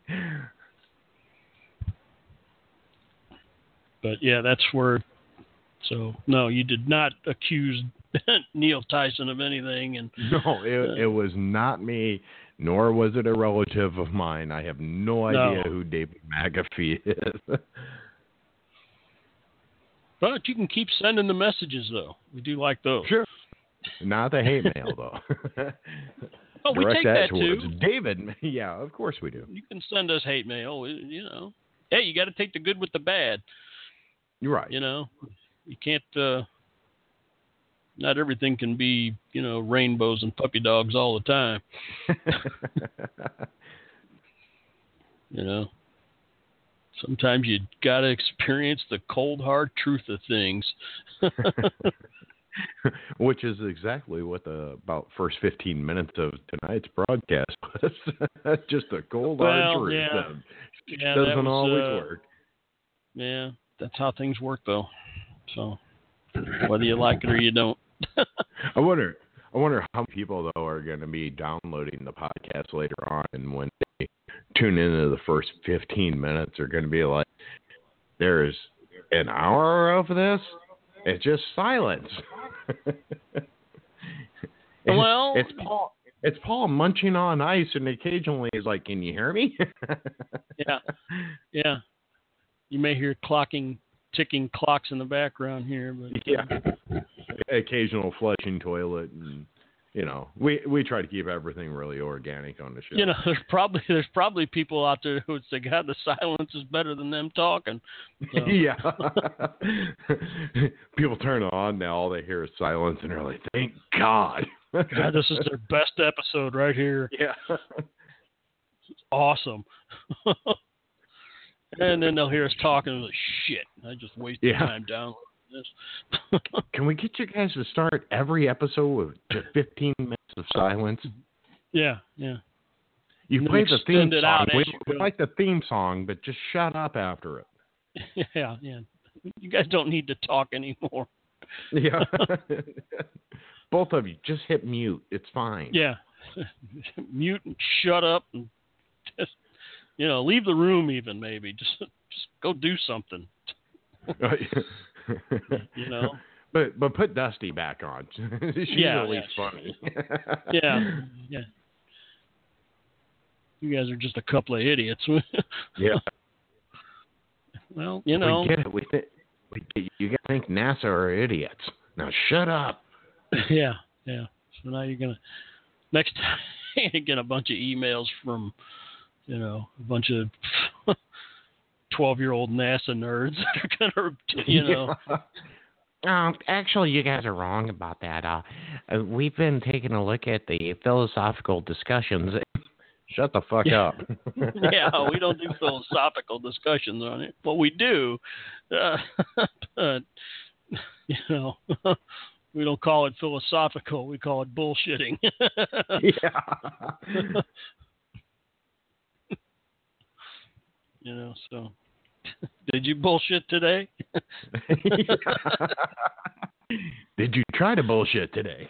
A: But yeah, that's where. So no, you did not accuse Neil Tyson of anything. And
D: no, it was not me, nor was it a relative of mine. I have no idea who David McAfee is.
A: But you can keep sending the messages, though. We do like those.
D: Sure. Not the hate mail, though.
A: Oh, we take that too.
D: David. Yeah, of course we do.
A: You can send us hate mail. Hey, you got to take the good with the bad.
D: You're right.
A: You can't. Not everything can be, rainbows and puppy dogs all the time. Sometimes you got to experience the cold, hard truth of things.
D: Which is exactly what the about first 15 minutes of tonight's broadcast was. Just a cold, hard truth.
A: Yeah,
D: doesn't always work.
A: Yeah, that's how things work, though. So whether you like it or you don't.
D: I wonder how many people, though, are going to be downloading the podcast later on, and when they tune into the first 15 minutes, are going to be like, there's an hour of this? It's just silence.
A: Well,
D: it's Paul munching on ice, and occasionally he's like, "Can you hear me?"
A: Yeah. You may hear ticking clocks in the background here, but
D: yeah, occasional flushing toilet, and we try to keep everything really organic on the show.
A: There's probably people out there who would say, "God, the silence is better than them talking." So.
D: Yeah. People turn it on now, all they hear is silence, and they're like, "Thank God."
A: God, this is their best episode right here.
D: Yeah.
A: It's awesome. And then they'll hear us talking and like, shit, I just wasted time downloading this.
D: Can we get you guys to start every episode with just 15 minutes of silence?
A: Yeah.
D: You play the theme song. We like the theme song, but just shut up after it.
A: Yeah. You guys don't need to talk anymore.
D: Yeah. Both of you, just hit mute. It's fine.
A: Yeah. Mute and shut up and just, leave the room even maybe. Just go do something.
D: But put Dusty back on. She's at least funny.
A: Yeah. You guys are just a couple of idiots.
D: Yeah.
A: Well,
D: We get it. We get you guys think NASA are idiots. Now shut up.
A: Yeah. So now you're gonna next time you get a bunch of emails from a bunch of 12-year-old NASA nerds that are gonna
F: actually, you guys are wrong about that. We've been taking a look at the philosophical discussions.
D: Shut the fuck up.
A: Yeah, we don't do philosophical discussions on it. Well, we do. But You know, we don't call it philosophical. We call it bullshitting.
D: Yeah.
A: You know, so did you bullshit today?
D: Did you try to bullshit today?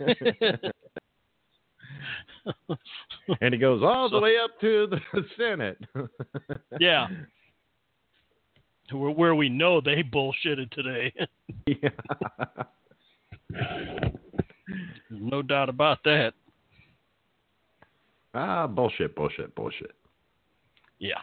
D: And it goes all the way up to the Senate.
A: Yeah. Where we know they bullshitted today.
D: Yeah.
A: There's no doubt about that.
D: Bullshit.
A: Yeah.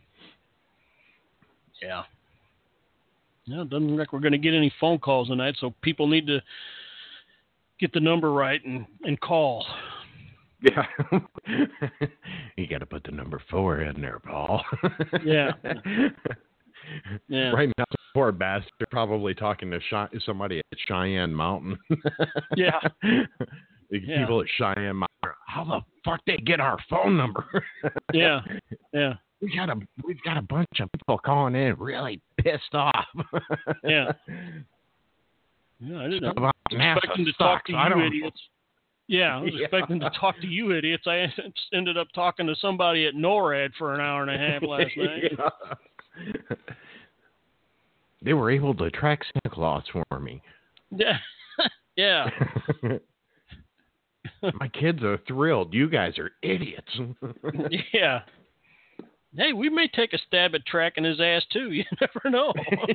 A: Yeah. Yeah, it doesn't look like we're going to get any phone calls tonight, so people need to get the number right and call.
D: Yeah. You got to put the number 4 in there, Paul.
A: Yeah. Yeah.
D: Right now, poor bastard probably talking to somebody at Cheyenne Mountain.
A: Yeah.
D: People at Cheyenne Mountain. How the fuck they get our phone number?
A: Yeah. Yeah.
F: We've got a bunch of people calling in really pissed off.
A: Yeah. Yeah, I didn't know.
F: About
A: I was expecting to talk to you idiots. Yeah, I was
D: Yeah.
A: expecting to talk to you idiots. I ended up talking to somebody at NORAD for an hour and a half last night.
D: Yeah.
F: They were able to track Santa Claus for me.
A: Yeah. Yeah.
D: My kids are thrilled. You guys are idiots.
A: Yeah. Hey, we may take a stab at tracking his ass too. You never know.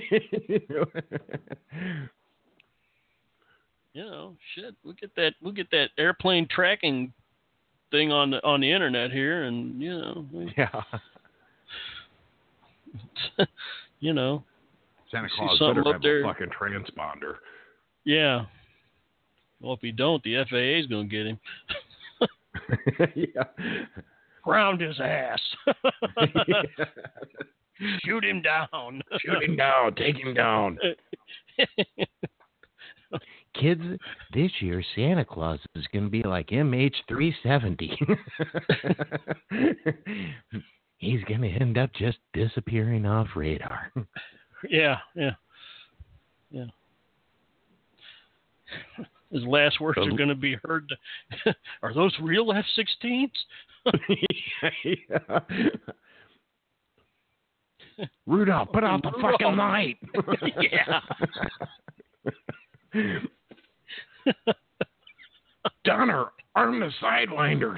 A: You know, shit. We'll get that airplane tracking thing on the internet here, and you know.
D: Yeah.
A: You know.
D: Santa
A: See
D: Claus
A: something
D: better
A: up
D: have
A: there.
D: a fucking transponder.
A: Yeah. Well, if he don't, the FAA is going to get him.
D: Yeah.
A: Ground his ass. Shoot him down.
D: Shoot him down. Take him down.
F: Kids, this year Santa Claus is going to be like MH370. He's going to end up just disappearing off radar.
A: Yeah. His last words are going to be heard. Are those real F-16s?
D: Yeah. Rudolph, put out the fucking light.
A: Yeah.
D: Donner, arm the sidewinders.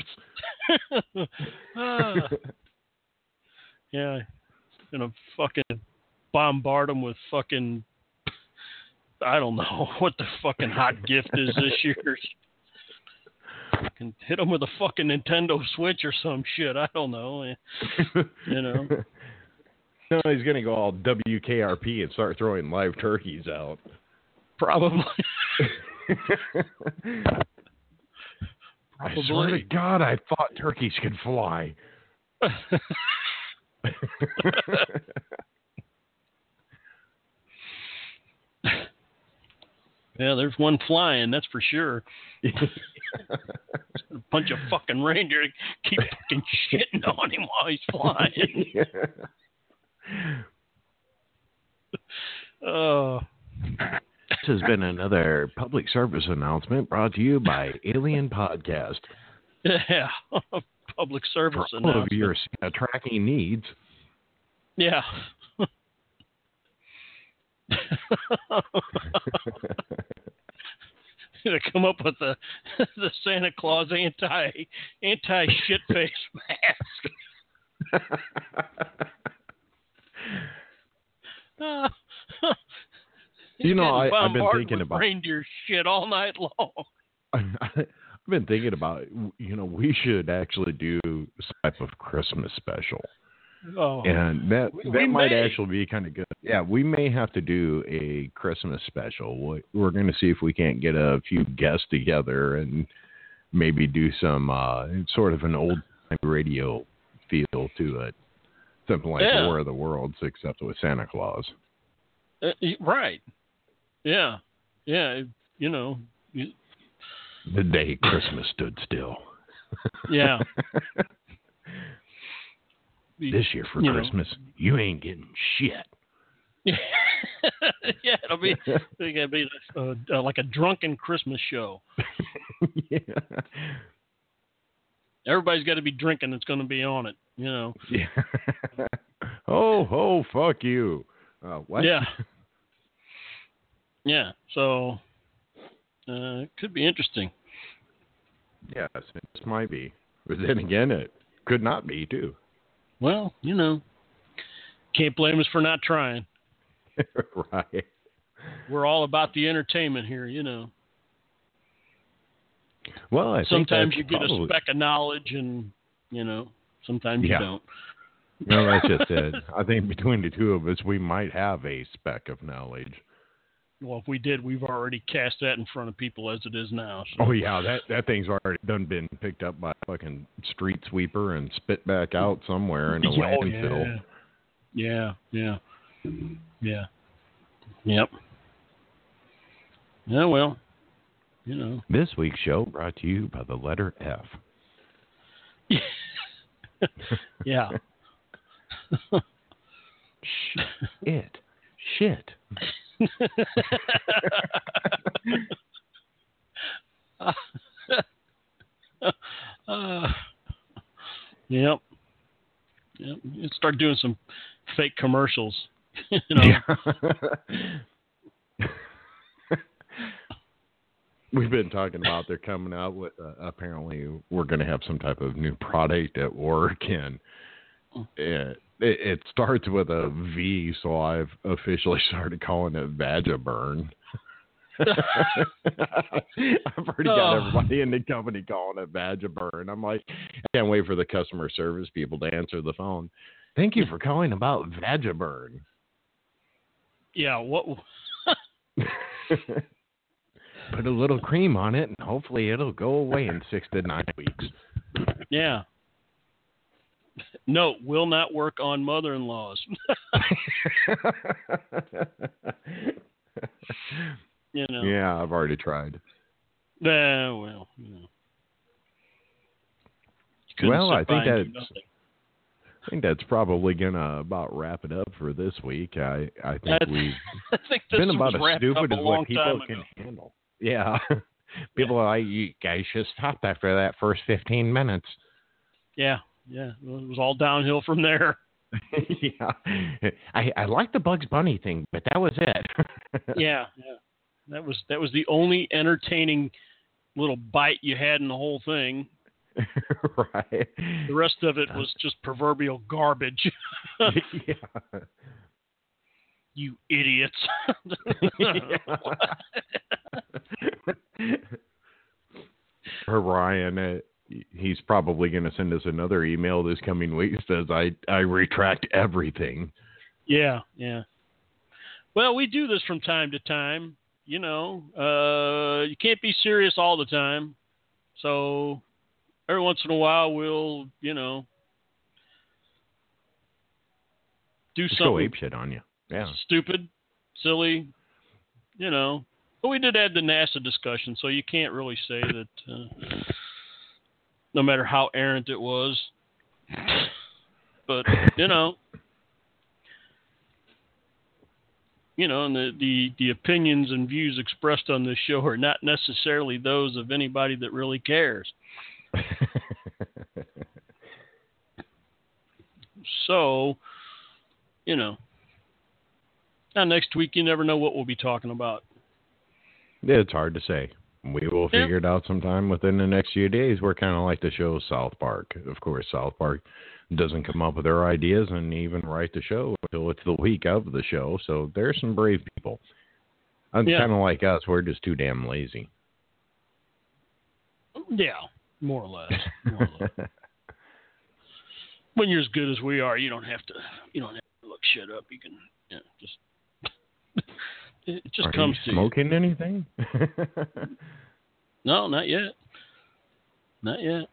A: Yeah. Gonna fucking bombard them with fucking, I don't know what the fucking hot gift is this year. Can hit them with a fucking Nintendo Switch or some shit. I don't know. You know.
D: No, he's gonna go all WKRP and start throwing live turkeys out.
A: Probably.
D: I swear to God, I thought turkeys could fly.
A: Yeah, there's one flying, that's for sure. A bunch of fucking reindeer keep fucking shitting on him while he's flying.
D: Yeah.
A: Oh.
F: This has been another public service announcement brought to you by Alien Podcast.
A: Yeah, public service
F: For all
A: announcement.
F: of your tracking needs.
A: Yeah. To come up with the Santa Claus anti shit face mask.
D: You know, I've been
A: bombarded
D: thinking
A: with
D: about
A: reindeer shit all night long.
D: I've been thinking about, we should actually do some type of Christmas special.
A: Oh,
D: And that
A: we
D: might
A: may.
D: actually be kind of good. Yeah, we may have to do a Christmas special. We're going to see if we can't get a few guests together and maybe do some sort of an old time radio feel to it. Something like War of the Worlds, except with Santa Claus.
A: Right. Yeah. Yeah. You know.
D: The day Christmas stood still.
A: Yeah.
F: This year for Christmas, you ain't getting shit.
A: Yeah, it'll be like a drunken Christmas show.
D: Yeah.
A: Everybody's got to be drinking that's going to be on it, you know.
D: Yeah. Oh, fuck you. What?
A: Yeah. Yeah. So it could be interesting.
D: Yes, it might be. But then again, it could not be, too.
A: Well, you know, can't blame us for not trying.
D: Right.
A: We're all about the entertainment here, you know.
D: Well, I think
A: sometimes you
D: that's
A: get a speck of knowledge, and you know, sometimes you don't.
D: No, that's just it. I think between the two of us, we might have a speck of knowledge.
A: Well, if we did, we've already cast that in front of people as it is now. So.
D: Oh yeah, that thing's already been picked up by a fucking street sweeper and spit back out somewhere in the landfill.
A: Yeah. Yep. Yeah, well, you know.
D: This week's show brought to you by the letter F.
A: Yeah.
D: Shit.
A: Yep. You start doing some fake commercials. You know.
D: We've been talking about they're coming out with apparently we're going to have some type of new product at work, and it starts with a V, so I've officially started calling it Vajaburn. I've already got everybody in the company calling it Vajaburn. I'm like, I can't wait for the customer service people to answer the phone. Thank you for calling about Vajaburn.
A: Yeah, what?
D: Put a little cream on it, and hopefully it'll go away in 6 to 9 weeks.
A: Yeah. No, will not work on mother-in-laws. You know.
D: Yeah, I've already tried.
A: Well, you know.
D: Well, I think that's probably gonna about wrap it up for this week. I think we've been about as stupid as what people can handle. Yeah, people are like, you guys should stop after that first 15 minutes.
A: Yeah, it was all downhill from there.
D: Yeah, I like the Bugs Bunny thing, but that was it.
A: Yeah, that was the only entertaining little bite you had in the whole thing.
D: Right.
A: The rest of it was just proverbial garbage.
D: Yeah.
A: You idiots.
D: For Ryan, he's probably going to send us another email this coming week that says, I retract everything.
A: Yeah. Well, we do this from time to time. You know, you can't be serious all the time. So every once in a while, we'll, you know, do something.
D: Go ape shit on you. Yeah.
A: Stupid, silly, you know. But we did add the NASA discussion, so you can't really say that no matter how errant it was. But, you know, and the opinions and views expressed on this show are not necessarily those of anybody that really cares. So, you know, now next week you never know what we'll be talking about.
D: Yeah, it's hard to say. We will figure it out sometime within the next few days. We're kind of like the show South Park. Of course, South Park doesn't come up with their ideas and even write the show until it's the week of the show. So there's some brave people. Kind of like us. We're just too damn lazy.
A: Yeah, more or less. When you're as good as we are, you don't have to look shit up. You can just it just comes to you.
D: Smoking anything?
A: No, not yet. Not yet.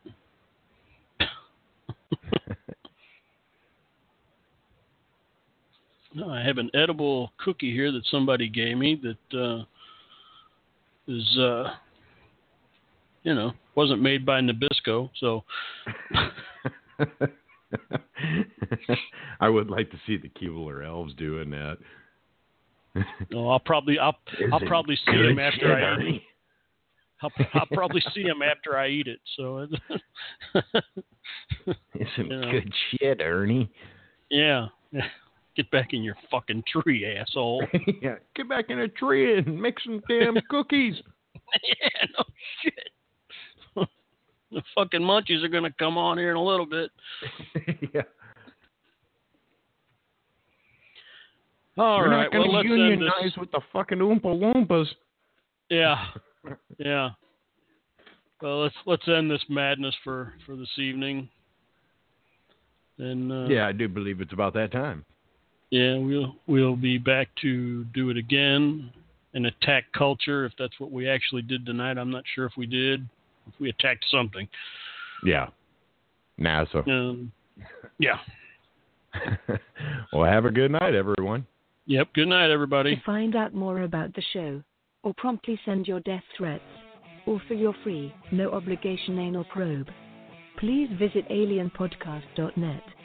A: No, I have an edible cookie here that somebody gave me that is wasn't made by Nabisco, so
D: I would like to see the Keebler elves doing that.
A: No, I'll probably see him after I eat it.
D: Ernie.
A: I'll probably see him after I eat it. So,
D: Isn't good shit, Ernie.
A: Yeah. Get back in your fucking tree, asshole.
D: Yeah, get back in a tree and make some damn cookies.
A: Yeah, no shit. The fucking munchies are gonna come on here in a little bit.
D: Yeah.
A: All
D: We're
A: right.
D: not
A: Well, let's end
D: unionize
A: this.
D: with the fucking Oompa Loompas.
A: Yeah. Yeah. Well, let's end this madness for this evening. And
D: Yeah, I do believe it's about that time.
A: yeah, we'll be back to do it again and attack culture if that's what we actually did tonight. I'm not sure if we did. If we attacked something.
D: Yeah. NASA.
A: Yeah.
D: Well, have a good night, everyone.
A: Yep. Good night, everybody.
G: To find out more about the show, or promptly send your death threats, or for your free, no obligation anal probe, please visit alienpodcast.net.